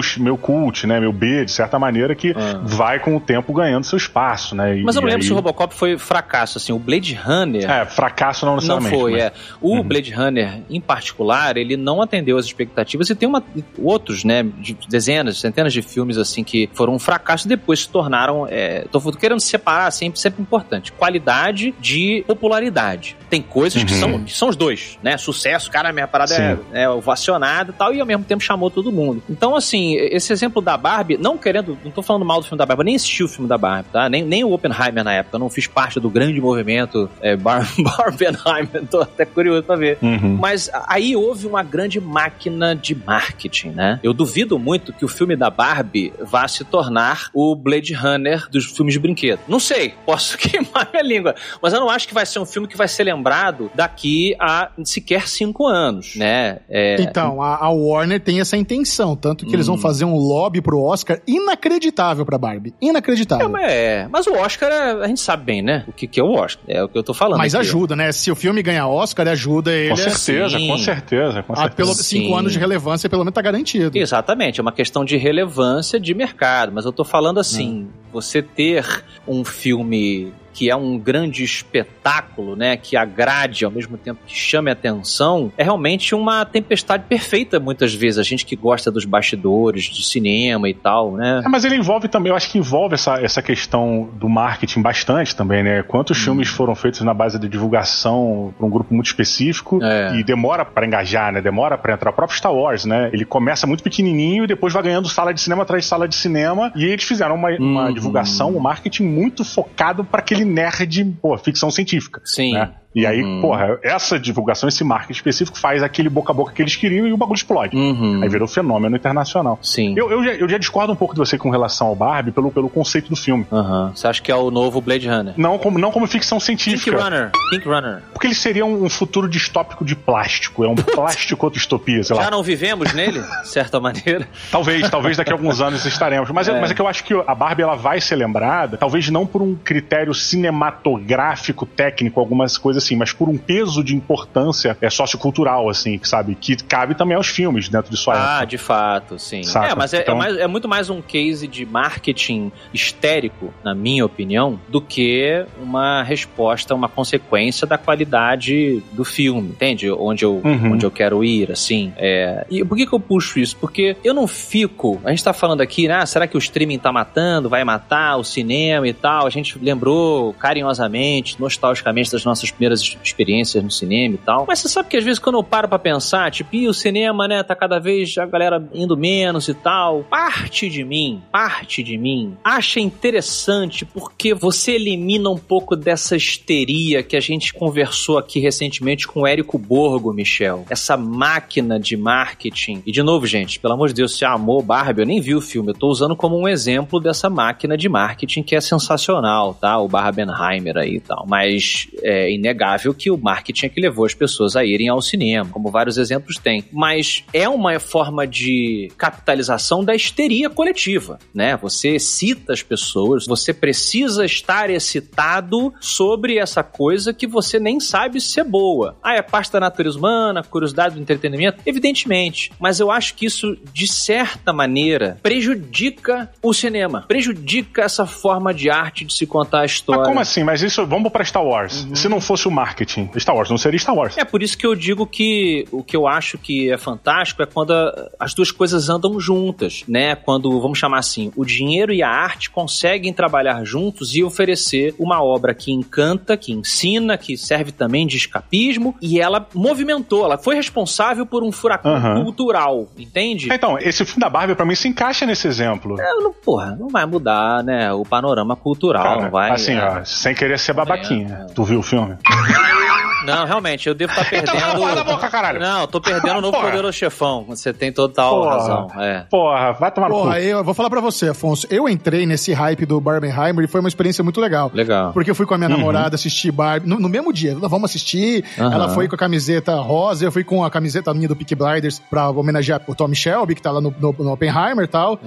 Speaker 3: cult, né? Meio B, de certa maneira, que vai com o tempo ganhando seu espaço, né?
Speaker 4: Mas eu não lembro se o Robocop foi fracasso, assim. O Blade Runner...
Speaker 3: fracasso não necessariamente.
Speaker 4: Não foi, O Blade Runner, em particular, ele não atendeu as expectativas e tem outros, né, de dezenas, centenas de filmes, assim, que foram um fracasso e depois se tornaram... tô querendo separar, sempre importante. Qualidade de popularidade. Tem coisas que são os dois, né? Sucesso, cara, minha parada é ovacionada e tal, e ao mesmo tempo chamou todo mundo. Então, assim, esse exemplo da Barbie, não tô falando mal do filme da Barbie, eu nem assisti o filme da Barbie, tá? Nem o Oppenheimer na época, eu não fiz parte do grande movimento Barbenheimer, tô até curioso pra ver. Mas aí houve uma grande máquina de marketing, né? Eu duvido muito que o filme da Barbie vá se tornar o Blade Runner dos filmes de brinquedo. Não sei, posso queimar minha língua, mas eu não acho que vai ser um filme que vai ser lembrado daqui a sequer 5 anos, né?
Speaker 1: Então, a Warner tem essa intenção, tanto que eles vão fazer um lobby pro Oscar inacreditável pra Barbie. Inacreditável.
Speaker 4: Mas o Oscar, a gente sabe bem, né? O que é o Oscar, é o que eu tô falando.
Speaker 1: Mas
Speaker 4: aqui,
Speaker 1: ajuda, né? Se o filme ganhar Oscar, ajuda ele.
Speaker 3: Com certeza.
Speaker 1: Pelos 5 anos de relevância, pelo menos tá garantido.
Speaker 4: Exatamente, é uma questão de relevância de mercado, mas eu tô falando assim, você ter um filme que é um grande espetáculo, né, que agrade ao mesmo tempo que chame a atenção, é realmente uma tempestade perfeita muitas vezes, a gente que gosta dos bastidores, do cinema e tal, né.
Speaker 3: Mas ele envolve também, eu acho que envolve essa questão do marketing bastante também, né, quantos filmes foram feitos na base de divulgação para um grupo muito específico e demora para engajar, né, demora para entrar. O próprio Star Wars, né, ele começa muito pequenininho e depois vai ganhando sala de cinema atrás de sala de cinema, e eles fizeram uma divulgação, um marketing muito focado para aquele nerd, ficção científica.
Speaker 4: Sim.
Speaker 3: Né? E aí, porra, essa divulgação, esse marketing específico faz aquele boca a boca que eles queriam e o bagulho explode. Aí virou fenômeno internacional.
Speaker 4: Sim.
Speaker 3: Eu já discordo um pouco de você com relação ao Barbie pelo conceito do filme.
Speaker 4: Você acha que é o novo Blade Runner?
Speaker 3: Não como ficção científica.
Speaker 4: Pink Runner.
Speaker 3: Porque ele seria um futuro distópico de plástico. É um plástico distopia, sei lá.
Speaker 4: Já não vivemos nele, de certa maneira?
Speaker 3: Talvez daqui a alguns anos estaremos. Mas é que eu acho que a Barbie ela vai ser lembrada, talvez não por um critério cinematográfico, técnico, algumas coisas assim, mas por um peso de importância sociocultural, assim, sabe? Que cabe também aos filmes dentro de sua época.
Speaker 4: De fato, sim.
Speaker 3: Saca?
Speaker 4: Mas é muito mais um case de marketing histérico, na minha opinião, do que uma resposta, uma consequência da qualidade do filme, entende? Onde eu quero ir, assim. E por que eu puxo isso? Porque eu não fico... A gente tá falando aqui, né? Será que o streaming tá matando? Vai matar o cinema e tal? A gente lembrou carinhosamente, nostalgicamente das nossas primeiras experiências no cinema e tal. Mas você sabe que às vezes quando eu paro pra pensar, tipo, o cinema, né, tá cada vez a galera indo menos e tal. Parte de mim acha interessante porque você elimina um pouco dessa histeria que a gente conversou aqui recentemente com o Érico Borgo, Michel. Essa máquina de marketing. E de novo, gente, pelo amor de Deus, se amou Barbie, eu nem vi o filme. Eu tô usando como um exemplo dessa máquina de marketing que é sensacional, tá? O Barbenheimer aí e tal. Mas é inegável que o marketing é que levou as pessoas a irem ao cinema, como vários exemplos tem. Mas é uma forma de capitalização da histeria coletiva, né? Você excita as pessoas, você precisa estar excitado sobre essa coisa que você nem sabe se é boa. É parte da natureza humana, curiosidade do entretenimento? Evidentemente. Mas eu acho que isso, de certa maneira, prejudica o cinema. Prejudica essa forma de arte de se contar a história.
Speaker 3: Mas como assim? Mas isso, vamos pra Star Wars. Se não fosse o marketing, Star Wars não seria Star Wars.
Speaker 4: É por isso que eu digo que o que eu acho que é fantástico é quando as duas coisas andam juntas, né? Quando, vamos chamar assim, o dinheiro e a arte conseguem trabalhar juntos e oferecer uma obra que encanta, que ensina, que serve também de escapismo, e ela movimentou, ela foi responsável por um furacão cultural, entende?
Speaker 3: Então, esse filme da Barbie pra mim se encaixa nesse exemplo.
Speaker 4: Não vai mudar, né, o panorama cultural, cara, não vai...
Speaker 3: Assim, sem querer ser babaquinha. Tu viu o filme?
Speaker 4: Não, realmente, eu devo estar perdendo...
Speaker 3: Então, boca, caralho.
Speaker 4: Não, tô perdendo o novo Poderoso Chefão. Você tem total razão.
Speaker 3: Porra, vai tomar no cu.
Speaker 1: Eu vou falar pra você, Afonso. Eu entrei nesse hype do Barbenheimer e foi uma experiência muito legal. Porque eu fui com a minha namorada assistir Barbie no mesmo dia. Vamos assistir. Ela foi com a camiseta rosa, eu fui com a camiseta minha do Peaky Blinders pra homenagear o Tommy Shelby, que tá lá no Oppenheimer e tal.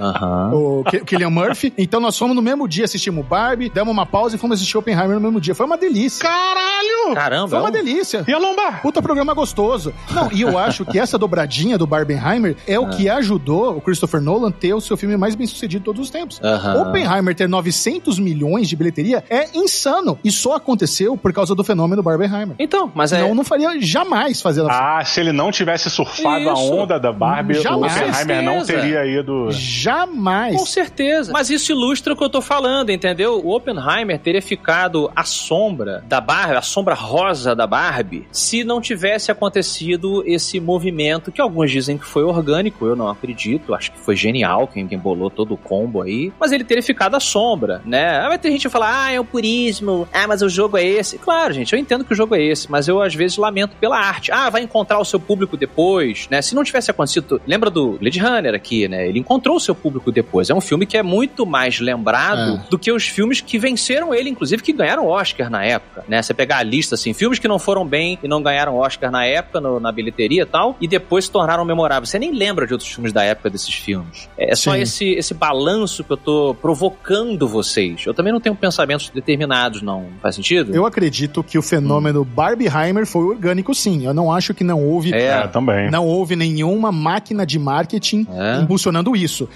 Speaker 1: O Cillian Murphy. Então nós fomos no mesmo dia, assistimos Barbie, demos uma pausa e fomos assistir Oppenheimer no mesmo dia. Foi uma delícia.
Speaker 3: Caralho!
Speaker 4: Caramba!
Speaker 1: Foi uma delícia.
Speaker 3: E a lombar?
Speaker 1: Puta programa gostoso. Não, e eu acho que essa dobradinha do Barbenheimer é o que ajudou o Christopher Nolan ter o seu filme mais bem sucedido de todos os tempos. Oppenheimer ter 900 milhões de bilheteria é insano. E só aconteceu por causa do fenômeno Barbenheimer.
Speaker 4: Então, mas
Speaker 1: não faria jamais fazer ela.
Speaker 3: Se ele não tivesse surfado a onda da Barbie, o Oppenheimer não teria ido...
Speaker 1: Jamais.
Speaker 4: Com certeza. Mas isso ilustra o que eu tô falando, entendeu? O Oppenheimer teria ficado à sombra da Barbie, a sombra rosa da Barbie, se não tivesse acontecido esse movimento, que alguns dizem que foi orgânico, eu não acredito, acho que foi genial quem bolou todo o combo aí, mas ele teria ficado à sombra, né? Vai ter gente que fala, é o purismo, mas o jogo é esse. Claro, gente, eu entendo que o jogo é esse, mas eu às vezes lamento pela arte. Vai encontrar o seu público depois, né? Se não tivesse acontecido, lembra do Blade Runner aqui, né? Ele encontrou o seu público depois. É um filme que é muito mais lembrado do que os filmes que venceram ele, inclusive que ganharam Oscar na época, né? Você pegar a lista, assim, filmes que não foram bem e não ganharam Oscar na época, na bilheteria e tal, e depois se tornaram memoráveis. Você nem lembra de outros filmes da época desses filmes. É só esse balanço que eu tô provocando vocês. Eu também não tenho pensamentos determinados, não. Faz sentido?
Speaker 1: Eu acredito que o fenômeno Barbenheimer foi orgânico, sim. Eu não acho que não houve...
Speaker 3: também.
Speaker 1: Não houve nenhuma máquina de marketing impulsionando isso.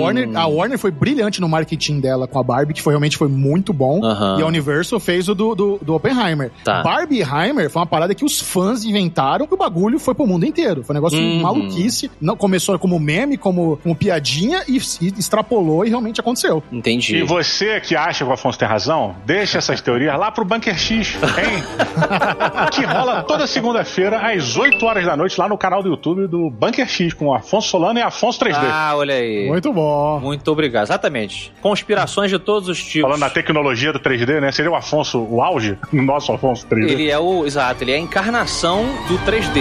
Speaker 1: A Warner foi brilhante no marketing dela com a Barbie, que realmente foi muito bom. E a Universal fez o do Oppenheimer. Barbieheimer foi uma parada que os fãs inventaram e o bagulho foi pro mundo inteiro. Foi um negócio maluquice. Não, começou como meme, como piadinha e extrapolou e realmente aconteceu.
Speaker 4: Entendi.
Speaker 3: E você que acha que o Afonso tem razão, deixa essas teorias lá pro Bunker X, hein? Que rola toda segunda-feira às 8 horas da noite lá no canal do YouTube do Bunker X com o Afonso Solano e Afonso 3D.
Speaker 4: Olha aí.
Speaker 1: Muito bom.
Speaker 4: Muito obrigado. Exatamente. Conspirações de todos os tipos.
Speaker 3: Falando da tecnologia do 3D, né? Seria o Afonso, o auge? O nosso Afonso. Thrones 3D.
Speaker 4: Ele é exato, ele é a encarnação do 3D.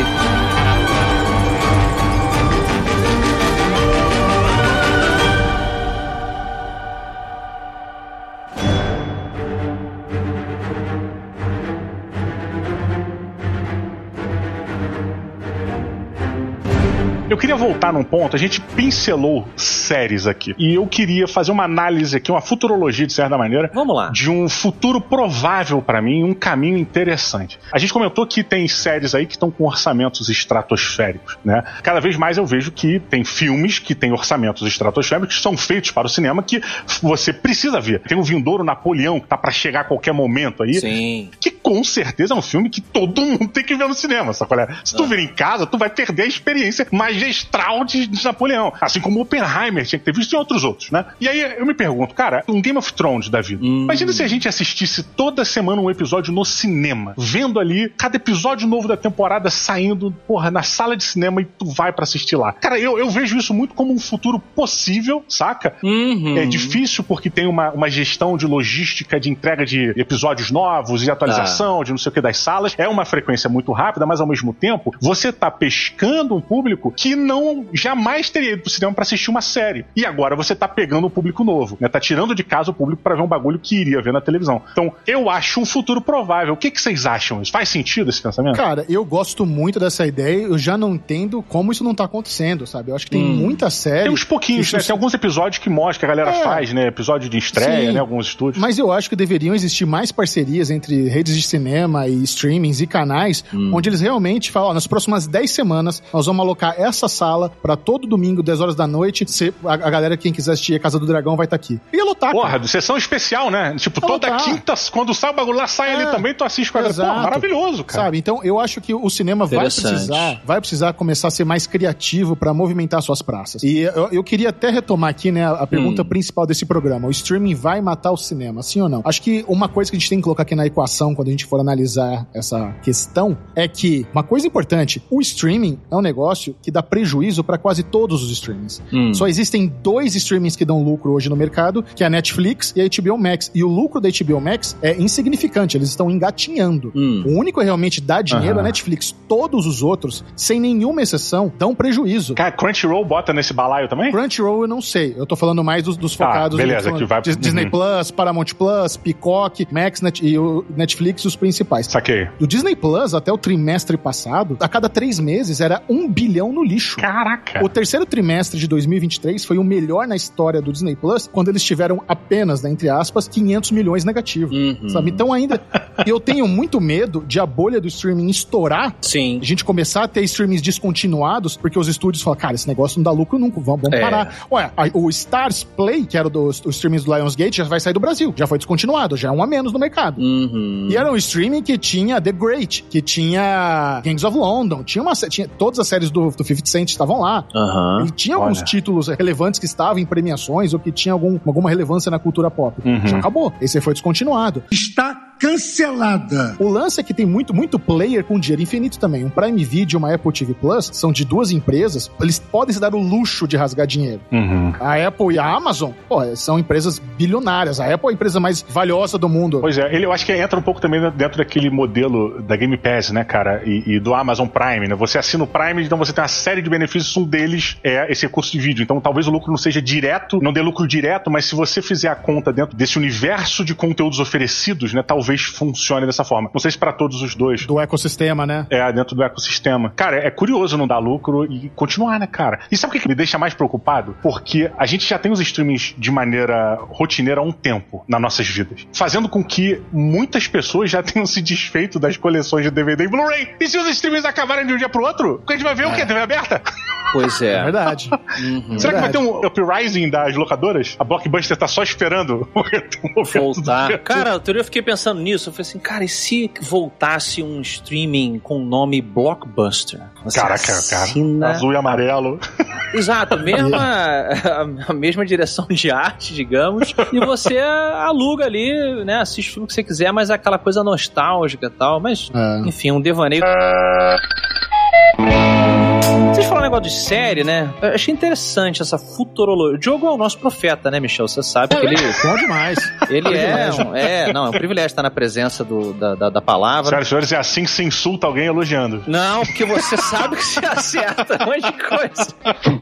Speaker 3: Eu queria voltar num ponto, a gente pincelou séries aqui, e eu queria fazer uma análise aqui, uma futurologia de certa maneira.
Speaker 4: Vamos lá.
Speaker 3: De um futuro provável pra mim, um caminho interessante. A gente comentou que tem séries aí que estão com orçamentos estratosféricos, né? Cada vez mais eu vejo que tem filmes que têm orçamentos estratosféricos que são feitos para o cinema que você precisa ver. Tem o Vindouro Napoleão, que tá pra chegar a qualquer momento aí.
Speaker 4: Sim.
Speaker 3: Que com certeza é um filme que todo mundo tem que ver no cinema, sabe qual é? Se tu vir em casa, tu vai perder a experiência magistral de Napoleão. Assim como Oppenheimer tinha que ter visto e outros, né? E aí eu me pergunto, cara, um Game of Thrones da vida. Imagina se a gente assistisse toda semana um episódio no cinema, vendo ali cada episódio novo da temporada saindo, porra, na sala de cinema, e tu vai pra assistir lá. Cara, eu vejo isso muito como um futuro possível, saca? É difícil porque tem uma gestão de logística de entrega de episódios novos e atualização de não sei o que das salas. É uma frequência muito rápida, mas ao mesmo tempo você tá pescando um público que não jamais teria ido pro cinema pra assistir uma série. E agora você tá pegando um público novo, né? Tá tirando de casa o público pra ver um bagulho que iria ver na televisão. Então, eu acho um futuro provável. O que vocês acham? Isso faz sentido, esse pensamento?
Speaker 1: Cara, eu gosto muito dessa ideia. Eu já não entendo como isso não tá acontecendo, sabe? Eu acho que tem muita série...
Speaker 3: Tem uns pouquinhos, né? Tem alguns episódios que mostram que a galera faz, né? Episódio de estreia, né? Alguns estúdios.
Speaker 1: Mas eu acho que deveriam existir mais parcerias entre redes de cinema e streamings e canais, onde eles realmente falam, nas próximas 10 semanas, nós vamos alocar essa sala pra todo domingo, 10 horas da noite, a galera, quem quiser assistir a Casa do Dragão, vai estar aqui. E lotar,
Speaker 3: porra,
Speaker 1: cara.
Speaker 3: Sessão especial, né? Tipo, toda quinta, quando sai o bagulho lá, sai ali também, tu assiste com a galera. Pô, maravilhoso, cara.
Speaker 1: Sabe, então eu acho que o cinema vai precisar começar a ser mais criativo pra movimentar suas praças. E eu queria até retomar aqui, né, a pergunta principal desse programa. O streaming vai matar o cinema, sim ou não? Acho que uma coisa que a gente tem que colocar aqui na equação quando a gente for analisar essa questão é que, uma coisa importante, o streaming é um negócio que dá prejuízo pra quase todos os streamings. Só existem 2 streamings que dão lucro hoje no mercado, que é a Netflix e a HBO Max. E o lucro da HBO Max é insignificante, eles estão engatinhando. O único que realmente dá dinheiro é a Netflix. Todos os outros, sem nenhuma exceção, dão prejuízo.
Speaker 3: Cara, Crunchyroll bota nesse balaio também?
Speaker 1: Crunchyroll eu não sei. Eu tô falando mais dos focados.
Speaker 3: Beleza, que vai...
Speaker 1: Disney Plus, Paramount Plus, Peacock, Max e o Netflix, os principais.
Speaker 3: Saquei.
Speaker 1: Do Disney Plus, até o trimestre passado, a cada 3 meses era 1 bilhão no lixo.
Speaker 3: Caraca!
Speaker 1: O terceiro trimestre de 2023 foi o melhor na história do Disney Plus, quando eles tiveram apenas, né, entre aspas, 500 milhões negativo. Sabe? Então ainda, eu tenho muito medo de a bolha do streaming estourar.
Speaker 4: Sim.
Speaker 1: A gente começar a ter streamings descontinuados, porque os estúdios falam, cara, esse negócio não dá lucro nunca, vamos parar. Ué, o Stars Play, que era os streamings do Lionsgate, já vai sair do Brasil. Já foi descontinuado, já é um a menos no mercado. E era um streaming que tinha The Great, que tinha Gangs of London, tinha todas as séries do 50 Cent estavam lá. Ele tinha alguns títulos relevantes que estavam em premiações ou que tinha alguma relevância na cultura pop. Já acabou. Esse foi descontinuado.
Speaker 2: Está cancelada.
Speaker 1: O lance é que tem muito player com dinheiro infinito também. Um Prime Video e uma Apple TV Plus são de 2 empresas, eles podem se dar o luxo de rasgar dinheiro. A Apple e a Amazon, são empresas bilionárias. A Apple é a empresa mais valiosa do mundo.
Speaker 3: Pois é, eu acho que entra um pouco também dentro daquele modelo da Game Pass, né, cara, e do Amazon Prime, né? Você assina o Prime, então você tem uma série de benefícios, um deles é esse recurso de vídeo. Então talvez o lucro não seja direto, não dê lucro direto, mas se você fizer a conta dentro desse universo de conteúdos oferecidos, né, talvez funcione dessa forma. Não sei se para todos os dois.
Speaker 1: Do ecossistema, né?
Speaker 3: Dentro do ecossistema. Cara, é curioso não dar lucro e continuar, né, cara? E sabe o que me deixa mais preocupado? Porque a gente já tem os streamings de maneira rotineira há um tempo nas nossas vidas, fazendo com que muitas pessoas já tenham se desfeito das coleções de DVD e Blu-ray. E se os streamings acabarem de um dia pro outro, a gente vai ver o quê? TV aberta?
Speaker 4: Pois é.
Speaker 1: Verdade.
Speaker 3: Será que vai ter um uprising das locadoras? A Blockbuster tá só esperando
Speaker 4: voltar. Cara, outro dia eu fiquei pensando nisso. Eu falei assim, cara, e se voltasse um streaming com o nome Blockbuster?
Speaker 3: Caraca, cara. Azul e amarelo.
Speaker 4: Exato, a mesma direção de arte, digamos. E você aluga ali, né? Assiste o filme que você quiser, mas é aquela coisa nostálgica e tal. Mas, enfim, um devaneio. Vocês falaram falar um negócio de série, né? Eu achei interessante essa futurologia. O Diogo é o nosso profeta, né, Michel? Você sabe que ele...
Speaker 1: Bom demais.
Speaker 4: Ele é um privilégio estar na presença da palavra.
Speaker 3: Senhoras e senhores, é assim que se insulta alguém elogiando.
Speaker 4: Não, porque você sabe que você acerta um monte de coisa.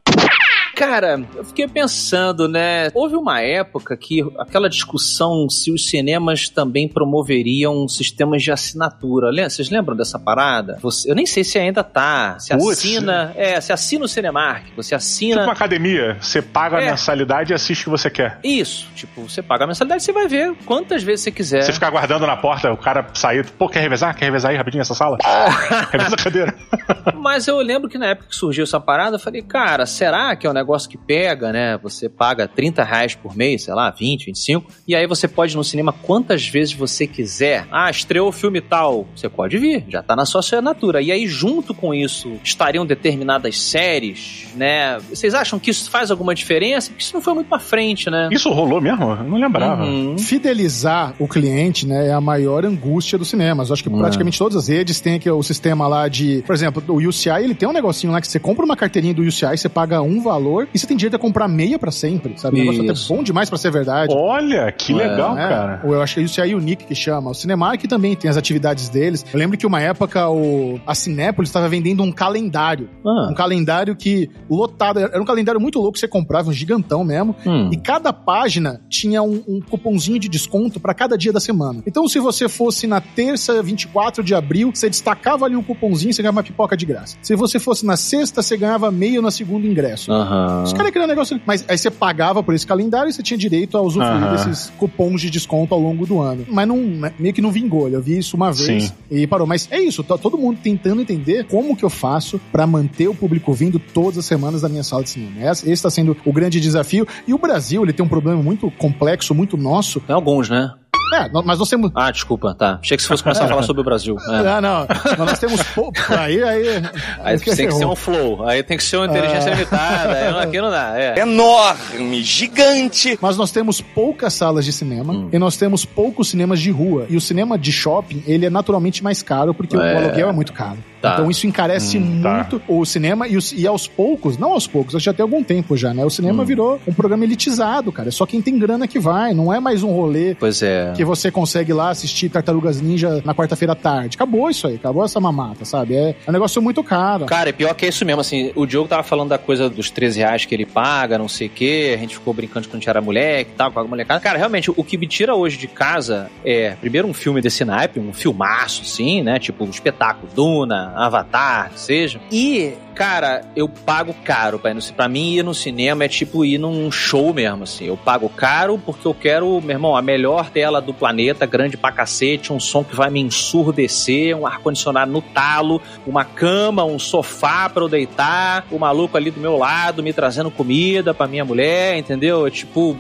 Speaker 4: Cara, eu fiquei pensando, né? Houve uma época que aquela discussão se os cinemas também promoveriam sistemas de assinatura. Vocês lembram dessa parada? Eu nem sei se ainda tá. Você assina o Cinemark. Você assina...
Speaker 3: Tipo uma academia. Você paga a mensalidade e assiste o que você quer.
Speaker 4: Isso. Tipo, você paga a mensalidade e você vai ver quantas vezes você quiser.
Speaker 3: Você ficar aguardando na porta, o cara sair. Pô, quer revezar? Quer revezar aí rapidinho essa sala? Reveza a cadeira.
Speaker 4: Mas eu lembro que na época que surgiu essa parada, eu falei, cara, será que é um negócio que pega, né? Você paga R$30 por mês, sei lá, 20, 25, e aí você pode ir no cinema quantas vezes você quiser. Ah, estreou o filme tal, você pode vir, já tá na sua assinatura. E aí, junto com isso, estariam determinadas séries, né? Vocês acham que isso faz alguma diferença? Porque isso não foi muito pra frente, né?
Speaker 3: Isso rolou mesmo? Eu não lembrava.
Speaker 1: Fidelizar o cliente, né, é a maior angústia dos cinemas. Eu acho que praticamente todas as redes têm aqui o sistema lá de... Por exemplo, o UCI, ele tem um negocinho lá que você compra uma carteirinha do UCI, você paga um valor e você tem direito a comprar meia pra sempre, sabe? O negócio até bom demais pra ser verdade.
Speaker 3: Olha, que legal, cara.
Speaker 1: Eu acho que é o UCI Unique que chama. O Cinemark também tem as atividades deles. Eu lembro que uma época a Cinépolis estava vendendo um calendário. Um calendário que lotado, era um calendário muito louco, você comprava, um gigantão mesmo, e cada página tinha um cupomzinho de desconto pra cada dia da semana. Então, se você fosse na terça, 24 de abril, você destacava ali um cupomzinho e você ganhava uma pipoca de graça. Se você fosse na sexta, você ganhava meio no segundo ingresso. Os caras queriam um negócio... Mas aí você pagava por esse calendário e você tinha direito a usufruir desses cupons de desconto ao longo do ano. Mas não, meio que não vingou. Eu vi isso uma vez e parou. Mas é isso, tá todo mundo tentando entender como que eu faço pra manter o público vindo todas as semanas da minha sala de cinema. Esse está sendo o grande desafio. E o Brasil, ele tem um problema muito complexo, muito nosso.
Speaker 4: Tem alguns, né?
Speaker 1: Mas nós temos...
Speaker 4: Ah, desculpa, tá. Achei que você fosse começar a falar sobre o Brasil.
Speaker 1: Não. Nós temos... Aí
Speaker 4: tem que ser um flow. Aí tem que ser uma inteligência limitada. Aqui não dá.
Speaker 8: Enorme, gigante.
Speaker 1: Mas nós temos poucas salas de cinema e nós temos poucos cinemas de rua. E o cinema de shopping, ele é naturalmente mais caro porque o aluguel é muito caro. Então isso encarece muito o cinema e aos poucos, não aos poucos, acho que já tem algum tempo já, né? O cinema virou um programa elitizado, cara. É só quem tem grana que vai, não é mais um rolê que você consegue lá assistir Tartarugas Ninja na quarta-feira à tarde. Acabou isso aí, acabou essa mamata, sabe? É um negócio muito caro.
Speaker 4: Cara, é pior que é isso mesmo, assim, o Diogo tava falando da coisa dos R$13 que ele paga, não sei o quê, a gente ficou brincando quando a gente era moleque e tal, com a molecada. Cara, realmente, o que me tira hoje de casa é, primeiro, um filme desse naipe, um filmaço, assim, né? Tipo, um espetáculo, Duna, Avatar, que seja. E, cara, eu pago caro pra mim ir no cinema é tipo ir num show mesmo, assim. Eu pago caro porque eu quero, meu irmão, a melhor tela do planeta, grande pra cacete, um som que vai me ensurdecer, um ar-condicionado no talo, uma cama, um sofá pra eu deitar, o maluco ali do meu lado me trazendo comida pra minha mulher, entendeu? É tipo,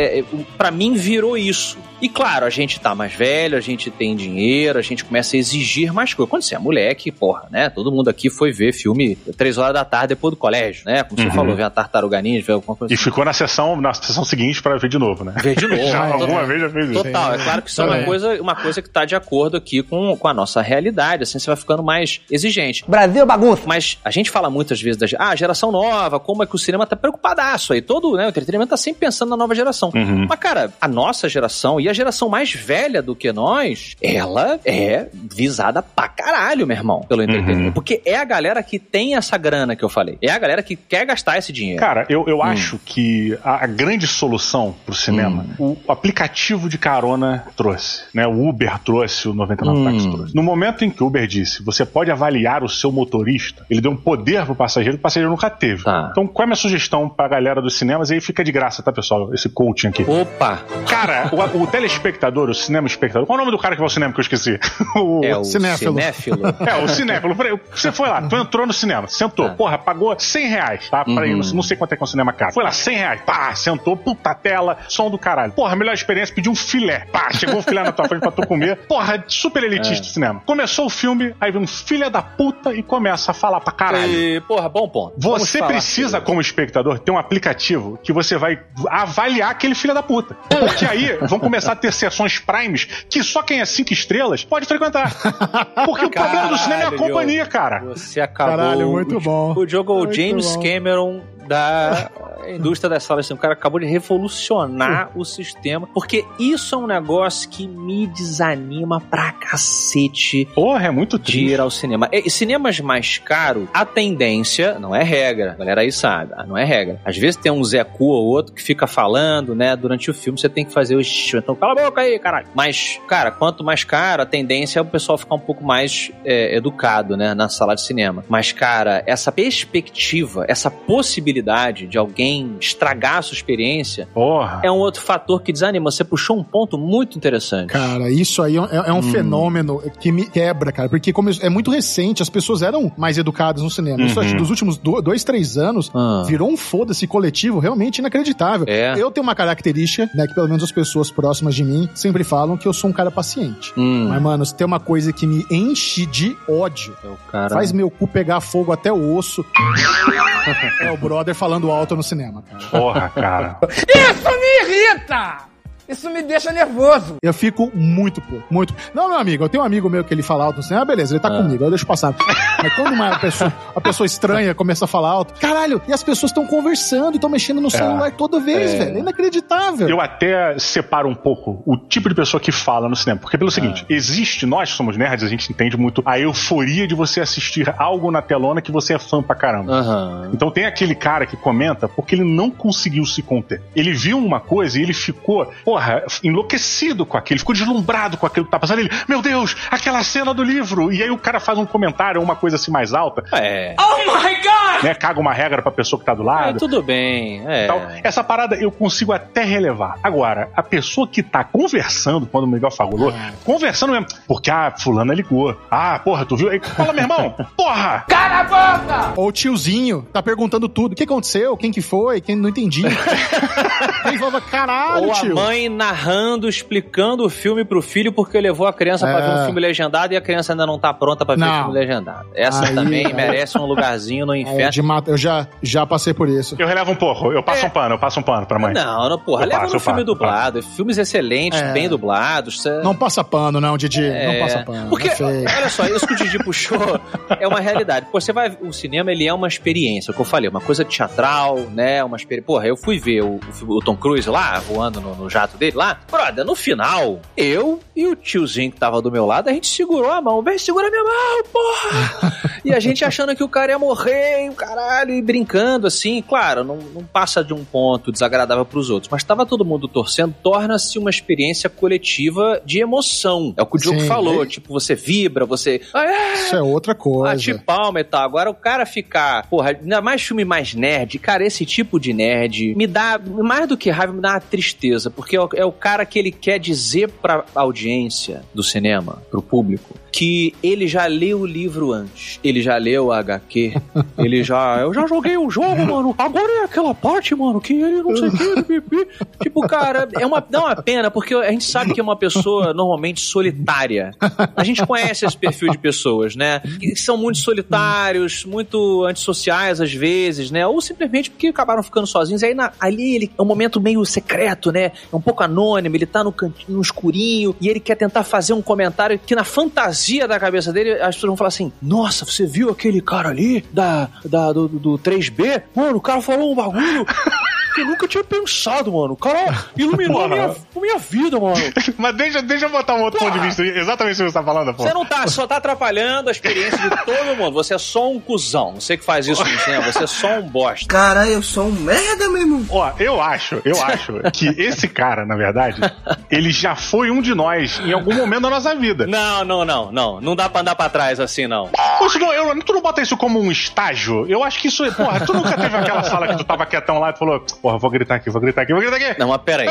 Speaker 4: pra mim virou isso. E claro, a gente tá mais velho, a gente tem dinheiro, a gente começa a exigir mais coisas. Quando você é moleque, porra, né? Todo mundo aqui foi ver filme 3 horas da tarde depois do colégio, né? Como você falou, ver a Tartaruga Ninja, ver alguma coisa
Speaker 3: assim. E ficou na sessão seguinte pra ver de novo, né?
Speaker 4: Ver de novo.
Speaker 3: Alguma vez já fez isso.
Speaker 4: Total, é claro que isso é uma coisa que tá de acordo aqui com a nossa realidade, assim, você vai ficando mais exigente.
Speaker 5: Brasil bagunça!
Speaker 4: Mas a gente fala muitas vezes da geração nova, como é que o cinema tá preocupadaço aí, todo, né, o entretenimento tá sempre pensando na nova geração. Mas, cara, a nossa geração e a geração mais velha do que nós, ela é visada pra caralho, meu irmão, pelo entretenimento. Porque é a galera que tem essa grana que eu falei. É a galera que quer gastar esse dinheiro.
Speaker 3: Cara, eu acho que a grande solução pro cinema, o aplicativo de carona trouxe, né? O Uber trouxe, o 99 Táxi trouxe. No momento em que o Uber disse, você pode avaliar o seu motorista, ele deu um poder pro passageiro que o passageiro nunca teve. Então, qual é a minha sugestão pra galera dos cinemas? Aí fica de graça, tá, pessoal? Esse coaching aqui.
Speaker 4: Opa!
Speaker 3: Cara, o telespectador, o cinema espectador, qual é o nome do cara que vai ao cinema que eu esqueci?
Speaker 4: o
Speaker 1: cinéfilo.
Speaker 3: O cinéfilo. Você foi lá, tu entrou no cinema, sentou, porra, pagou R$100, tá? Pra ir, não sei quanto é que é um cinema caro. Foi lá, R$100, pá, sentou, puta tela, som do caralho. Porra, melhor experiência, pediu um filé. Pá, chegou um filé na tua frente pra tu comer. Porra, super elitista o cinema. Começou o filme, aí vem um filho da puta e começa a falar pra caralho.
Speaker 4: E, porra, bom ponto.
Speaker 3: Você precisa, como espectador, ter um aplicativo que você vai avaliar aquele filho da puta. Porque aí vão começar a ter sessões primes que só quem é 5 estrelas pode frequentar. Porque o problema do cinema é a companhia, cara.
Speaker 4: Você acabou.
Speaker 1: Caralho, muito bom.
Speaker 4: O Diogo
Speaker 1: Muito
Speaker 4: James
Speaker 1: bom.
Speaker 4: Cameron da indústria das salas de cinema. O cara acabou de revolucionar o sistema, porque isso é um negócio que me desanima pra cacete.
Speaker 3: Porra, é muito triste.
Speaker 4: De ir ao cinema. E cinemas mais caros, a tendência, não é regra, a galera aí sabe, não é regra. Às vezes tem um Zé Cu ou outro que fica falando, né, durante o filme, você tem que fazer o então cala a boca aí, caralho. Mas, cara, quanto mais caro, a tendência é o pessoal ficar um pouco mais educado, né, na sala de cinema. Mas, cara, essa perspectiva, essa possibilidade de alguém estragar a sua experiência, é um outro fator que desanima. Você puxou um ponto muito interessante.
Speaker 1: Cara, isso aí é um fenômeno que me quebra, cara, porque como é muito recente, as pessoas eram mais educadas no cinema. Isso, acho que dos últimos 2-3 anos, virou um foda-se coletivo realmente inacreditável. Eu tenho uma característica, né, que pelo menos as pessoas próximas de mim sempre falam que eu sou um cara paciente. Mas, mano, se tem uma coisa que me enche de ódio, faz meu cu pegar fogo até o osso, é o brother falando alto no cinema, cara.
Speaker 3: Porra, cara.
Speaker 9: Isso me irrita! Isso me deixa nervoso.
Speaker 1: Eu fico muito puto, muito. Não, meu amigo, eu tenho um amigo meu que ele fala alto assim, beleza, ele tá comigo, eu deixo passar. Mas quando uma pessoa estranha começa a falar alto, caralho, e as pessoas estão conversando e estão mexendo no celular toda vez, velho. É inacreditável.
Speaker 3: Eu até separo um pouco o tipo de pessoa que fala no cinema. Porque pelo seguinte, nós somos nerds, a gente entende muito a euforia de você assistir algo na telona que você é fã pra caramba. Então tem aquele cara que comenta porque ele não conseguiu se conter. Ele viu uma coisa e ele ficou, enlouquecido com aquilo, ficou deslumbrado com aquilo que tá passando. Ele, meu Deus, aquela cena do livro. E aí o cara faz um comentário, uma coisa assim mais alta.
Speaker 9: Oh my God!
Speaker 3: Né, caga uma regra pra pessoa que tá do lado.
Speaker 4: Tudo bem.
Speaker 3: Então, essa parada eu consigo até relevar. Agora, a pessoa que tá conversando, quando o Miguel falou, conversando mesmo, porque fulana ligou. Porra, tu viu? Aí fala, meu irmão, porra!
Speaker 9: Cala a boca!
Speaker 1: Ou o tiozinho tá perguntando tudo. O que aconteceu? Quem que foi? Quem não entendi? Quem falava, caralho,
Speaker 4: ou
Speaker 1: tio.
Speaker 4: A mãe narrando, explicando o filme pro filho porque levou a criança pra ver um filme legendado e a criança ainda não tá pronta pra ver o filme legendado. Essa aí, também merece um lugarzinho no inferno.
Speaker 1: Eu já passei por isso.
Speaker 3: Eu relevo um pouco, eu passo um pano pra mãe.
Speaker 4: Não, porra, leva no filme dublado. Filmes excelentes, bem dublados.
Speaker 1: Não passa pano, não, Didi. Não passa pano.
Speaker 4: Porque, olha só, isso que o Didi puxou é uma realidade. Pô, você vai... O cinema, ele é uma experiência, o que eu falei, uma coisa teatral, né? Uma experiência... Porra, eu fui ver o Tom Cruise lá, voando no jato dele lá. Brother, no final, eu e o tiozinho que tava do meu lado, a gente segurou a mão. Vem, segura minha mão, porra! E a gente achando que o cara ia morrer, o caralho, e brincando, assim. Claro, não passa de um ponto desagradável pros outros, mas tava todo mundo torcendo, torna-se uma experiência coletiva de emoção. É o que o Diogo falou, tipo, você vibra, você...
Speaker 1: Isso é outra coisa.
Speaker 4: Bate palma e tal. Agora, o cara ficar... Porra, ainda mais filme mais nerd, cara, esse tipo de nerd me dá, mais do que raiva, me dá uma tristeza, porque é o cara que ele quer dizer pra audiência do cinema, pro público, que ele já leu o livro antes, ele já leu a HQ, eu já joguei o jogo, mano, agora é aquela parte, mano, que ele não sei o que, tipo, cara, dá uma pena, porque a gente sabe que é uma pessoa normalmente solitária, a gente conhece esse perfil de pessoas, né, que são muito solitários, muito antissociais às vezes, né, ou simplesmente porque acabaram ficando sozinhos, e aí ali ele é um momento meio secreto, né, é um pouco anônimo, ele tá no cantinho, no escurinho, e ele quer tentar fazer um comentário que na fantasia da cabeça dele, as pessoas vão falar assim, nossa, você viu aquele cara ali do 3B? Mano, o cara falou um bagulho que eu nunca tinha pensado, mano. O cara iluminou minha vida, mano.
Speaker 3: Mas deixa eu botar um outro ponto de vista, exatamente o que você tá falando, pô.
Speaker 4: Você não tá, só tá atrapalhando a experiência de todo mundo. Você é só um cuzão. Você que faz isso no cinema, você é só um bosta.
Speaker 9: Cara, eu sou um merda, meu irmão.
Speaker 3: Ó, eu acho que esse cara, na verdade, ele já foi um de nós em algum momento da nossa vida.
Speaker 4: Não dá pra andar pra trás assim, não.
Speaker 3: Poxa, tu não bota isso como um estágio? Eu acho que isso, porra, tu nunca teve aquela sala que tu tava quietão lá e tu falou, porra, vou gritar aqui.
Speaker 4: Não, mas peraí.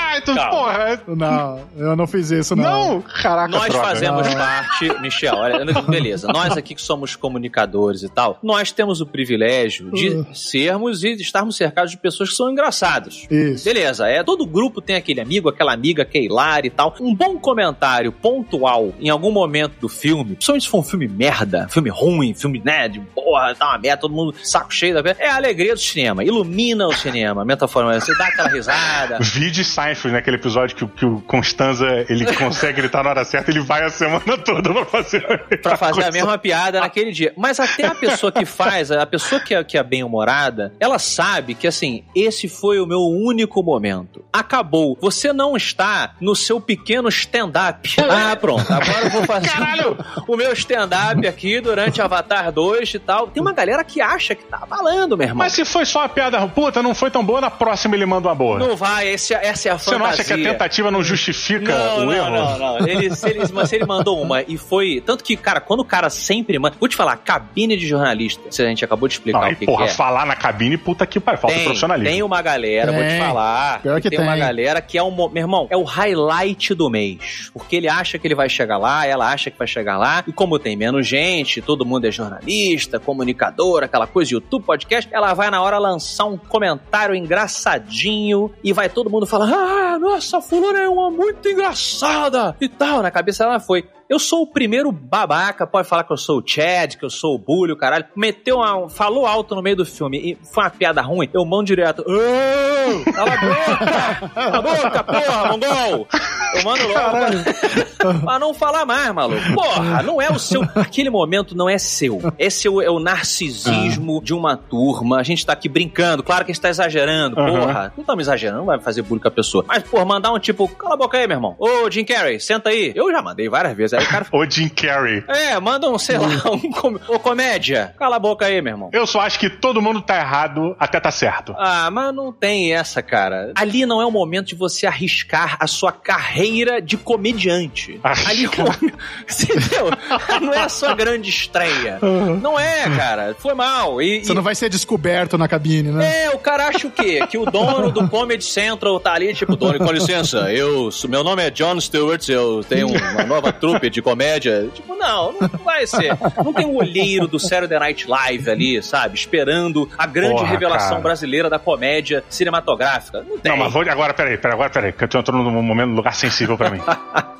Speaker 3: Porra.
Speaker 1: Não, eu não fiz isso, não.
Speaker 3: Não, caraca,
Speaker 4: nós fazemos parte, Michel, olha, beleza, nós aqui que somos comunicadores e tal, nós temos o privilégio de sermos e de estarmos cercados de pessoas que são engraçadas.
Speaker 1: Isso.
Speaker 4: Beleza, todo grupo tem aquele amigo, aquela amiga que é hilária e tal. Um bom comentário pontual em algum momento do filme, principalmente se for um filme merda, filme ruim, filme, né, de porra, tá uma merda, todo mundo saco cheio da é a alegria do cinema, ilumina o cinema, metaforicamente, você dá aquela risada.
Speaker 3: Vide Seinfeld, Narcos, né? Aquele episódio que o Constanza, ele consegue, ele tá na hora certa, ele vai a semana toda pra fazer
Speaker 4: a mesma piada naquele dia. Mas até a pessoa que faz, a pessoa que é bem-humorada, ela sabe que, assim, esse foi o meu único momento. Acabou. Você não está no seu pequeno stand-up. Ah, pronto. Agora eu vou fazer o meu stand-up aqui durante Avatar 2 e tal. Tem uma galera que acha que tá falando, meu irmão.
Speaker 3: Mas se foi só uma piada puta, não foi tão boa, na próxima ele manda uma boa.
Speaker 4: Não vai, essa é a fantasia.
Speaker 3: Você não acha que a tentativa não justifica o erro?
Speaker 4: Não. Se ele mandou uma e foi... Tanto que, cara, quando o cara sempre manda... Vou te falar, cabine de jornalista. Se a gente acabou de explicar o que é.
Speaker 3: Falar na cabine, puta que pariu. Falta profissionalismo.
Speaker 4: Tem uma galera, vou te falar. Tem uma galera que é meu irmão, é o highlight do mês. Porque ele acha que ele vai chegar lá, ela acha que vai chegar lá. E como tem menos gente, todo mundo é jornalista, comunicador, aquela coisa, YouTube, podcast, ela vai na hora lançar um comentário engraçadinho e vai todo mundo falar: ah, nossa, fulana é uma muito engraçada e tal. Na cabeça ela foi. Eu sou o primeiro babaca, pode falar que eu sou o Chad, que eu sou o Bully, o caralho. Falou alto no meio do filme e foi uma piada ruim, eu mando direto. Cala a boca, porra, mongol! Eu mando logo pra não falar mais, maluco. Porra, não é o seu... Aquele momento não é seu. Esse é o narcisismo de uma turma. A gente tá aqui brincando, claro que a gente tá exagerando. Porra, não estamos exagerando, não vai fazer bullying com a pessoa. Mas, porra, mandar um tipo, cala a boca aí, meu irmão. Ô, Jim Carrey, senta aí. Eu já mandei várias vezes. Aí o cara...
Speaker 3: Ô, Jim Carrey.
Speaker 4: Manda sei lá, ô, comédia. Cala a boca aí, meu irmão.
Speaker 3: Eu só acho que todo mundo tá errado até tá certo.
Speaker 4: Ah, mas não tem essa, cara. Ali não é o momento de você arriscar a sua carreira de comediante. Ali você entendeu? Não é a sua grande estreia. Não é, cara. Foi mal.
Speaker 1: Você não vai ser descoberto na cabine, né?
Speaker 4: O cara acha o quê? Que o dono do Comedy Central tá ali, tipo, dono, com licença, meu nome é Jon Stewart, eu tenho uma nova trupe de comédia. Tipo, não vai ser. Não tem o olheiro do Saturday Night Live ali, sabe? Esperando a grande revelação brasileira da comédia cinematográfica. Não tem.
Speaker 3: Não, mas agora, peraí, que eu tô entrando num momento, num lugar sensível pra mim.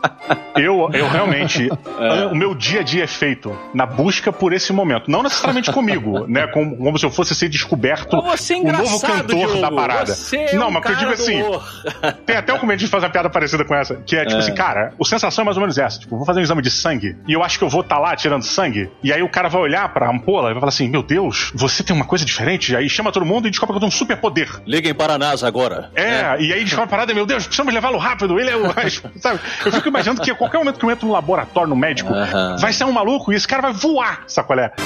Speaker 3: Eu realmente, o meu dia a dia é feito na busca por esse momento. Não necessariamente comigo, né? Como se eu fosse ser descoberto o novo cantor da parada. Não, mas eu digo assim, tem até um comediante que faz uma piada parecida com essa, que é tipo assim, cara, a sensação é mais ou menos essa. Tipo, vou fazer um exame de sangue e eu acho que eu vou estar lá tirando sangue, e aí o cara vai olhar pra ampola e vai falar assim, meu Deus, você tem uma coisa diferente? E aí chama todo mundo e descobre que eu tenho um super poder.
Speaker 4: Liguem para a NASA agora.
Speaker 3: E aí descobre a parada, meu Deus, precisamos levá-lo rápido, ele é o... Sabe? Eu fico imaginando que a qualquer momento que eu entro no laboratório, no médico, vai ser um maluco e esse cara vai voar, sabe qual é?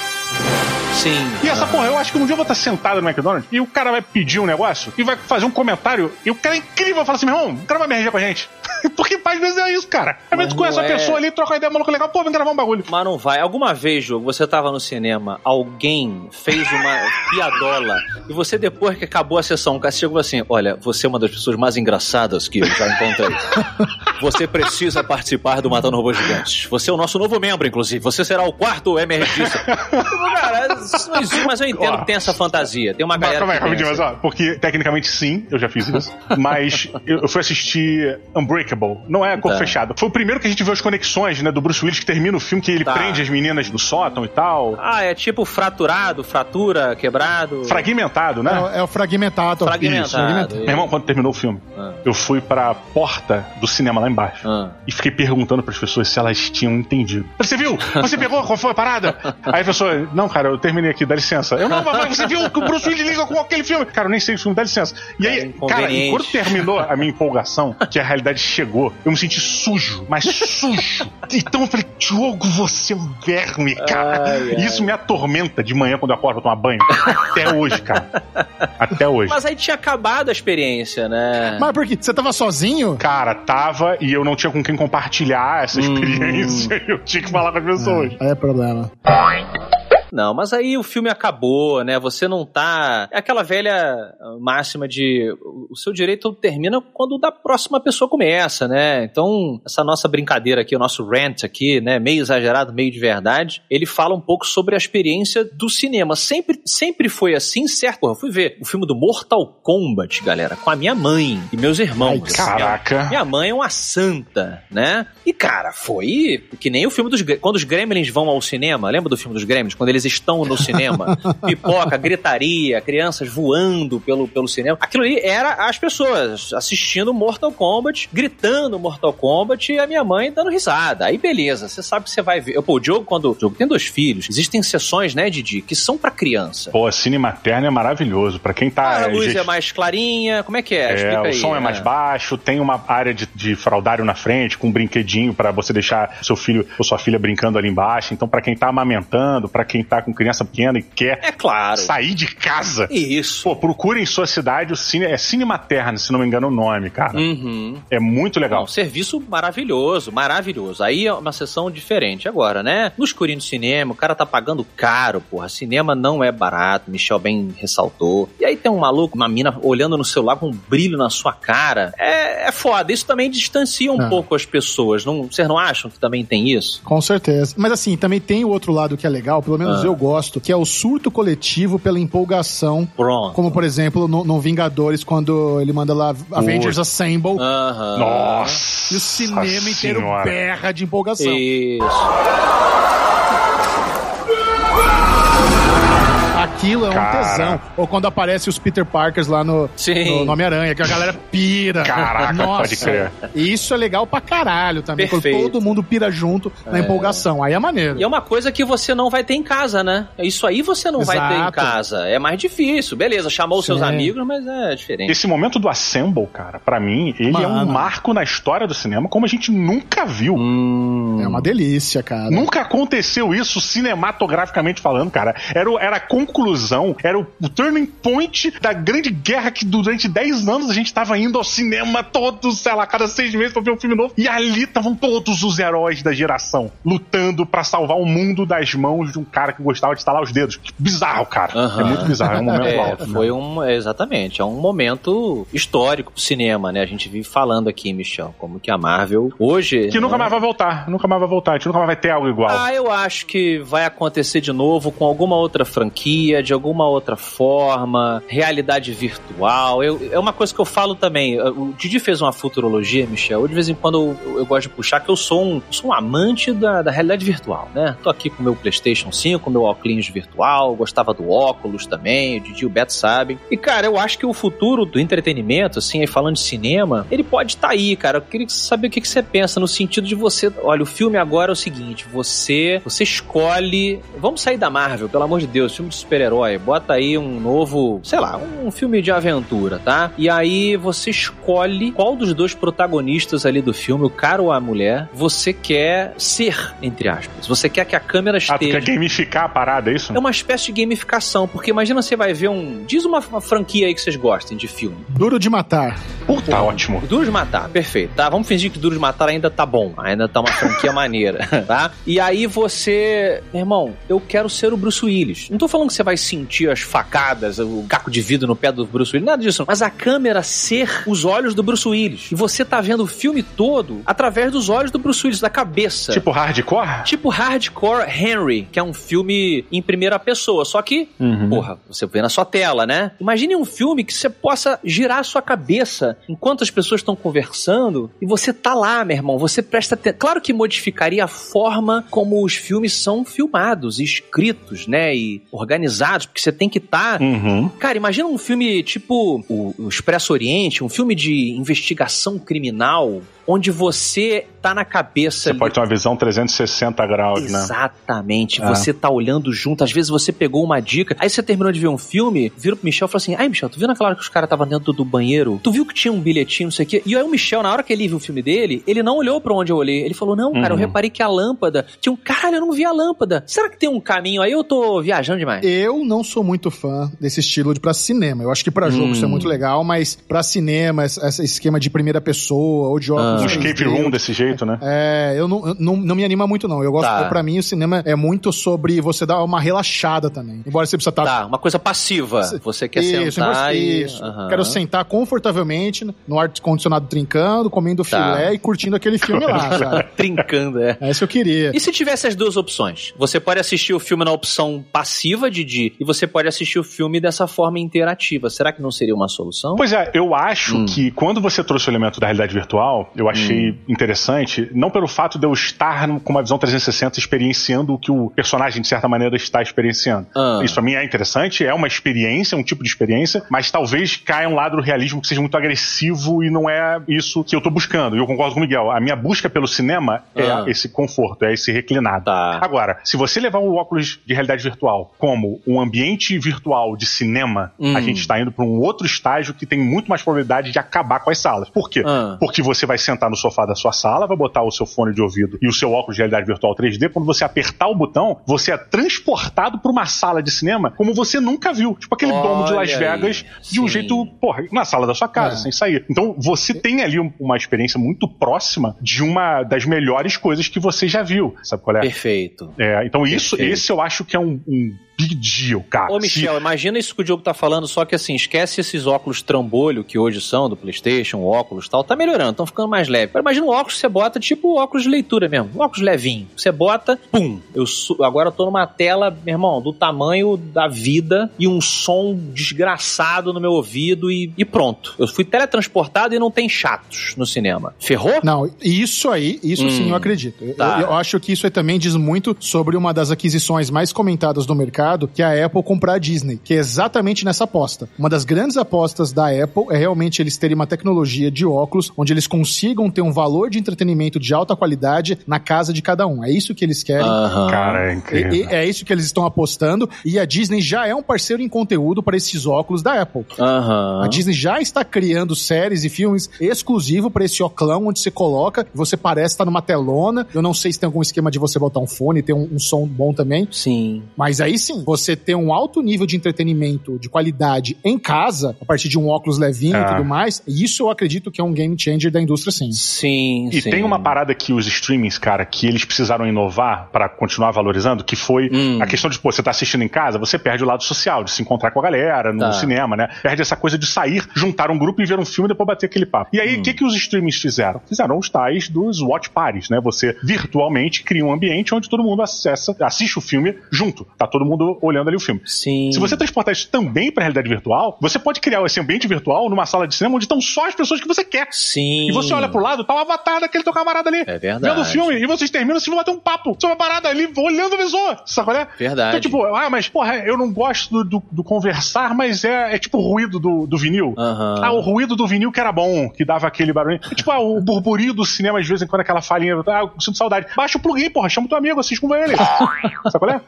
Speaker 4: Sim.
Speaker 3: E essa porra, eu acho que um dia eu vou estar sentado no McDonald's e o cara vai pedir um negócio e vai fazer um comentário e o cara é incrível, vai falar assim, meu irmão, o cara vai me arranjar com a gente. Porque às vezes é isso, cara. Às vezes conhece uma pessoa ali, troca uma ideia, maluco legal, pô, vem gravar um bagulho.
Speaker 4: Mas não vai. Alguma vez, Jogo, você tava no cinema, alguém fez uma piadola e você, depois que acabou a sessão, o cara chegou assim, olha, você é uma das pessoas mais engraçadas que eu já encontrei. Você precisa participar do Matando Robôs Gigantes. Você é o nosso novo membro, inclusive. Você será o quarto emergista. Cara, isso não existe, mas eu entendo que tem essa fantasia. Tem uma galera
Speaker 3: porque tecnicamente sim, eu já fiz isso. Mas eu fui assistir Unbreakable. Não é Corpo Fechado. Foi o primeiro que a gente viu as conexões, né, do Bruce Willis, que termina o filme, que ele prende as meninas do sótão e tal.
Speaker 4: É tipo fraturado, fratura, quebrado.
Speaker 3: Fragmentado, né?
Speaker 1: É o fragmentado.
Speaker 4: Fragmentado.
Speaker 3: Meu irmão, quando terminou o filme, eu fui pra porta do cinema lá embaixo e fiquei perguntando pras pessoas se elas tinham entendido. Você viu? Você pegou? Qual foi a parada? Aí a pessoa, não, cara, eu terminei aqui, dá licença. Eu, não, mas você viu que o Bruce Willis liga com aquele filme? Cara, eu nem sei o filme, dá licença. E aí, cara, quando terminou a minha empolgação, que a realidade chegou, eu me senti sujo, mas sujo. Então eu falei, Diogo, você é um verme, cara. E isso me atormenta de manhã quando eu acordo pra tomar banho. Até hoje, cara. Até hoje.
Speaker 4: Mas aí tinha acabado a experiência, né?
Speaker 1: Mas por quê? Você tava sozinho?
Speaker 3: Cara, tava, e eu não tinha com quem compartilhar essa experiência. Eu tinha que falar com as pessoas.
Speaker 1: É problema.
Speaker 4: Não, mas aí o filme acabou, né? Você não tá... É aquela velha máxima de... O seu direito termina quando da próxima pessoa começa, né? Então, essa nossa brincadeira aqui, o nosso rant aqui, né? Meio exagerado, meio de verdade, ele fala um pouco sobre a experiência do cinema. Sempre foi assim, certo? Porra, eu fui ver o filme do Mortal Kombat, galera, com a minha mãe e meus irmãos.
Speaker 3: Ai, caraca!
Speaker 4: Minha mãe é uma santa, né? E, cara, foi que nem o filme quando os Gremlins vão ao cinema. Lembra do filme dos Gremlins? Quando eles estão no cinema. Pipoca, gritaria, crianças voando pelo cinema. Aquilo ali era as pessoas assistindo Mortal Kombat, gritando Mortal Kombat e a minha mãe dando risada. Aí beleza, você sabe que você vai ver. Pô, o Diogo, quando o Diogo tem 2 filhos, existem sessões, né, Didi, que são pra criança.
Speaker 3: Pô, Cine Materno é maravilhoso. Pra quem tá...
Speaker 4: A luz é mais clarinha, como é que é? Explica aí.
Speaker 3: O som é mais baixo, tem uma área de fraldário na frente, com um brinquedinho pra você deixar seu filho ou sua filha brincando ali embaixo. Então, pra quem tá amamentando, pra quem tá com criança pequena e quer sair de casa.
Speaker 4: Isso.
Speaker 3: Pô, procure em sua cidade o Cine... É Cine Materno, se não me engano o nome, cara. É muito legal.
Speaker 4: Não, serviço maravilhoso, maravilhoso. Aí é uma sessão diferente. Agora, né? No escurinho do cinema, o cara tá pagando caro, porra. Cinema não é barato, Michel bem ressaltou. E aí tem um maluco, uma mina olhando no celular com um brilho na sua cara. É foda. Isso também distancia um pouco as pessoas. Vocês não acham que também tem isso?
Speaker 1: Com certeza. Mas assim, também tem o outro lado que é legal, pelo menos eu gosto, que é o surto coletivo pela empolgação.
Speaker 4: Pronto.
Speaker 1: Como, por exemplo, no Vingadores, quando ele manda lá Avengers Assemble.
Speaker 3: Nossa!
Speaker 1: E o cinema inteiro berra de empolgação.
Speaker 4: Isso.
Speaker 1: Aquilo é um tesão. Ou quando aparece os Peter Parkers lá no Homem-Aranha, que a galera pira.
Speaker 3: Caraca, nossa, pode crer.
Speaker 1: E isso é legal pra caralho também. Perfeito. Quando todo mundo pira junto na empolgação. Aí é maneiro.
Speaker 4: E é uma coisa que você não vai ter em casa, né? Isso aí você não vai ter em casa. É mais difícil. Beleza, chamou os seus amigos, mas é diferente.
Speaker 3: Esse momento do Assemble, cara, pra mim, ele é um marco na história do cinema como a gente nunca viu.
Speaker 1: É uma delícia, cara.
Speaker 3: Nunca aconteceu isso cinematograficamente falando, cara. Era a conclusão, era o turning point da grande guerra que durante 10 anos a gente tava indo ao cinema todos, sei lá, cada 6 meses pra ver um filme novo. E ali estavam todos os heróis da geração lutando pra salvar o mundo das mãos de um cara que gostava de estalar os dedos. Bizarro, cara. É muito bizarro, é um momento alto.
Speaker 4: Foi exatamente, é um momento histórico pro cinema, né? A gente vive falando aqui, Michel, como que a Marvel hoje...
Speaker 3: Que nunca mais vai voltar, nunca mais vai voltar, a gente nunca mais vai ter algo igual.
Speaker 4: Eu acho que vai acontecer de novo com alguma outra franquia, de alguma outra forma, realidade virtual. É uma coisa que eu falo também. O Didi fez uma futurologia, Michel. Eu, de vez em quando eu gosto de puxar que eu sou um amante da realidade virtual, né? Tô aqui com o meu PlayStation 5, com o meu óculos virtual, gostava do óculos também, o Didi e o Beto sabem. E, cara, eu acho que o futuro do entretenimento, assim, aí falando de cinema, ele pode estar aí, cara. Eu queria saber o que você pensa no sentido de você... Olha, o filme agora é o seguinte, você escolhe... Vamos sair da Marvel, pelo amor de Deus, filme de super-herói. Bota aí um novo, sei lá, um filme de aventura, tá? E aí você escolhe qual dos 2 protagonistas ali do filme, o cara ou a mulher, você quer ser, entre aspas. Você quer que a câmera esteja...
Speaker 3: tu quer gamificar a parada, é isso?
Speaker 4: É uma espécie de gamificação, porque imagina você vai ver diz uma franquia aí que vocês gostem de filme.
Speaker 1: Duro de Matar.
Speaker 3: Puta, ótimo.
Speaker 4: Duro de Matar, perfeito, tá? Vamos fingir que Duro de Matar ainda tá bom, ainda tá uma franquia maneira, tá? E aí você... Meu irmão, eu quero ser o Bruce Willis. Não tô falando que você vai sentir as facadas, o caco de vidro no pé do Bruce Willis, nada disso. Mas a câmera ser os olhos do Bruce Willis. E você tá vendo o filme todo através dos olhos do Bruce Willis, da cabeça.
Speaker 3: Tipo Hardcore?
Speaker 4: Tipo Hardcore Henry, que é um filme em primeira pessoa. Só que, porra, você vê na sua tela, né? Imagine um filme que você possa girar a sua cabeça enquanto as pessoas estão conversando e você tá lá, meu irmão. Você presta atenção. Claro que modificaria a forma como os filmes são filmados, escritos, né? E organizados, porque você tem que estar... Cara, imagina um filme tipo o Expresso Oriente, um filme de investigação criminal, onde você tá na cabeça...
Speaker 3: Você pode ter uma visão 360 graus, né?
Speaker 4: Exatamente. Você tá olhando junto, às vezes você pegou uma dica, aí você terminou de ver um filme, vira pro Michel e falou assim, ai, Michel, tu viu naquela hora que os caras estavam dentro do banheiro? Tu viu que tinha um bilhetinho, não sei o quê? E aí o Michel, na hora que ele viu o filme dele, ele não olhou pra onde eu olhei. Ele falou, não, cara, eu reparei que a lâmpada... Tinha um... Caralho, eu não vi a lâmpada. Será que tem um caminho aí? Eu tô viajando demais.
Speaker 1: Eu não sou muito fã desse estilo pra cinema. Eu acho que pra jogo isso é muito legal, mas pra cinema, esse esquema de primeira pessoa ou de óculos...
Speaker 3: Um escape room desse jeito, né?
Speaker 1: Eu não me anima muito, não. Eu gosto, pra mim, o cinema é muito sobre você dar uma relaxada também. Embora você precisa estar...
Speaker 4: Tá, uma coisa passiva. Você quer sentar
Speaker 1: Isso. Quero sentar confortavelmente no ar-condicionado trincando, comendo filé e curtindo aquele filme lá, sabe?
Speaker 4: Trincando,
Speaker 1: É isso que eu queria.
Speaker 4: E se tivesse as 2 opções? Você pode assistir o filme na opção passiva de assistir. E você pode assistir o filme dessa forma interativa. Será que não seria uma solução?
Speaker 3: Pois é, eu acho que quando você trouxe o elemento da realidade virtual, eu achei interessante, não pelo fato de eu estar com uma visão 360 experienciando o que o personagem, de certa maneira, está experienciando. Isso pra mim é interessante, é uma experiência, um tipo de experiência, mas talvez caia um lado do realismo que seja muito agressivo e não é isso que eu tô buscando. E eu concordo com o Miguel. A minha busca pelo cinema é esse conforto, é esse reclinado.
Speaker 4: Tá.
Speaker 3: Agora, se você levar o óculos de realidade virtual como um ambiente virtual de cinema, a gente está indo para um outro estágio que tem muito mais probabilidade de acabar com as salas. Por quê? Porque você vai sentar no sofá da sua sala, vai botar o seu fone de ouvido e o seu óculos de realidade virtual 3D, quando você apertar o botão, você é transportado para uma sala de cinema como você nunca viu. Tipo aquele domo de Las Vegas, de um jeito, porra, na sala da sua casa, sem sair. Então, você tem ali uma experiência muito próxima de uma das melhores coisas que você já viu. Sabe qual é?
Speaker 4: Perfeito.
Speaker 3: Então esse eu acho que é um big deal, cara.
Speaker 4: Ô, Michel, imagina isso que o Diogo tá falando, só que assim, esquece esses óculos trambolho que hoje são do PlayStation, óculos e tal, tá melhorando, estão ficando mais leve. Mas imagina um óculos que você bota, tipo óculos de leitura mesmo, um óculos levinho. Você bota, pum, agora eu tô numa tela, meu irmão, do tamanho da vida e um som desgraçado no meu ouvido e pronto. Eu fui teletransportado e não tem chatos no cinema. Ferrou?
Speaker 1: Não, isso sim eu acredito.
Speaker 4: Tá.
Speaker 1: Eu acho que isso aí também diz muito sobre uma das aquisições mais comentadas do mercado, que é a Apple comprar a Disney, que é exatamente nessa aposta. Uma das grandes apostas da Apple é realmente eles terem uma tecnologia de óculos onde eles consigam ter um valor de entretenimento de alta qualidade na casa de cada um. É isso que eles querem.
Speaker 3: Cara, é incrível.
Speaker 1: É isso que eles estão apostando, e a Disney já é um parceiro em conteúdo para esses óculos da Apple. A Disney já está criando séries e filmes exclusivos para esse oclão, onde você coloca e você parece estar numa telona. Eu não sei se tem algum esquema de você botar um fone e ter um som bom também.
Speaker 4: Sim.
Speaker 1: Mas aí sim, você ter um alto nível de entretenimento, de qualidade em casa, a partir de um óculos levinho e tudo mais, isso eu acredito que é um game changer da indústria, sim.
Speaker 4: Sim,
Speaker 3: E tem uma parada que os streamings, cara, que eles precisaram inovar pra continuar valorizando, que foi a questão de, você tá assistindo em casa, você perde o lado social, de se encontrar com a galera no cinema, né? Perde essa coisa de sair, juntar um grupo e ver um filme e depois bater aquele papo. E aí, o que os streamings fizeram? Fizeram os tais dos watch parties, né? Você virtualmente cria um ambiente onde todo mundo assiste o filme junto. Tá todo mundo olhando ali o filme.
Speaker 4: Sim.
Speaker 3: Se você transportar isso também pra realidade virtual, você pode criar esse ambiente virtual numa sala de cinema onde estão só as pessoas que você quer.
Speaker 4: Sim.
Speaker 3: E você olha pro lado, tá o avatar daquele teu camarada ali.
Speaker 4: É verdade.
Speaker 3: Vendo o filme, e vocês terminam, vocês vão bater um papo sobre a parada ali, olhando a pessoa. Sabe qual é?
Speaker 4: Verdade.
Speaker 3: Então, tipo, mas, porra, eu não gosto do conversar, mas é tipo o ruído do vinil. O ruído do vinil que era bom, que dava aquele barulho. Tipo, o burburinho do cinema, às vezes, quando aquela falinha, eu sinto saudade. Baixa o plugin, porra, chama o teu amigo, assiste com ele. Sabe qual é?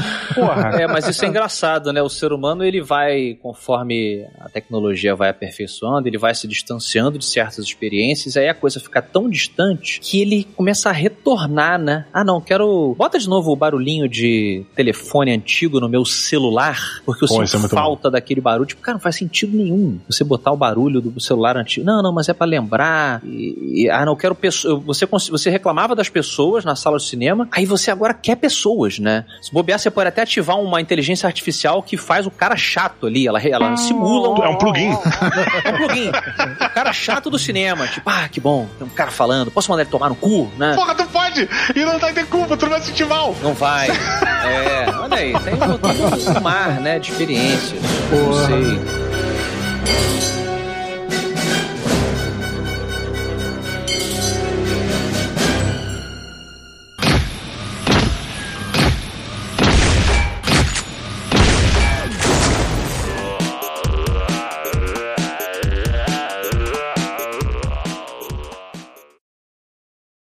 Speaker 3: Porra.
Speaker 4: Mas isso é engraçado, né? O ser humano, ele vai, conforme a tecnologia vai aperfeiçoando, ele vai se distanciando de certas experiências, aí a coisa fica tão distante que ele começa a retornar, né? Não, bota de novo o barulhinho de telefone antigo no meu celular, porque eu sinto falta daquele barulho. Tipo, cara, não faz sentido nenhum você botar o barulho do celular antigo. Não, mas é pra lembrar. Não, quero pessoas. Você reclamava das pessoas na sala de cinema, aí você agora quer pessoas, né? Se bobear, você pode até ativar uma inteligência artificial que faz o cara chato ali. Ela simula
Speaker 3: É um plugin.
Speaker 4: É um plugin. O cara chato do cinema. Tipo, que bom, tem um cara falando. Posso mandar ele tomar no cu, né?
Speaker 3: Porra, tu pode! E não vai ter culpa, tu não vai sentir mal.
Speaker 4: Não vai. Olha aí, tem um mar, né, de experiências. Não sei.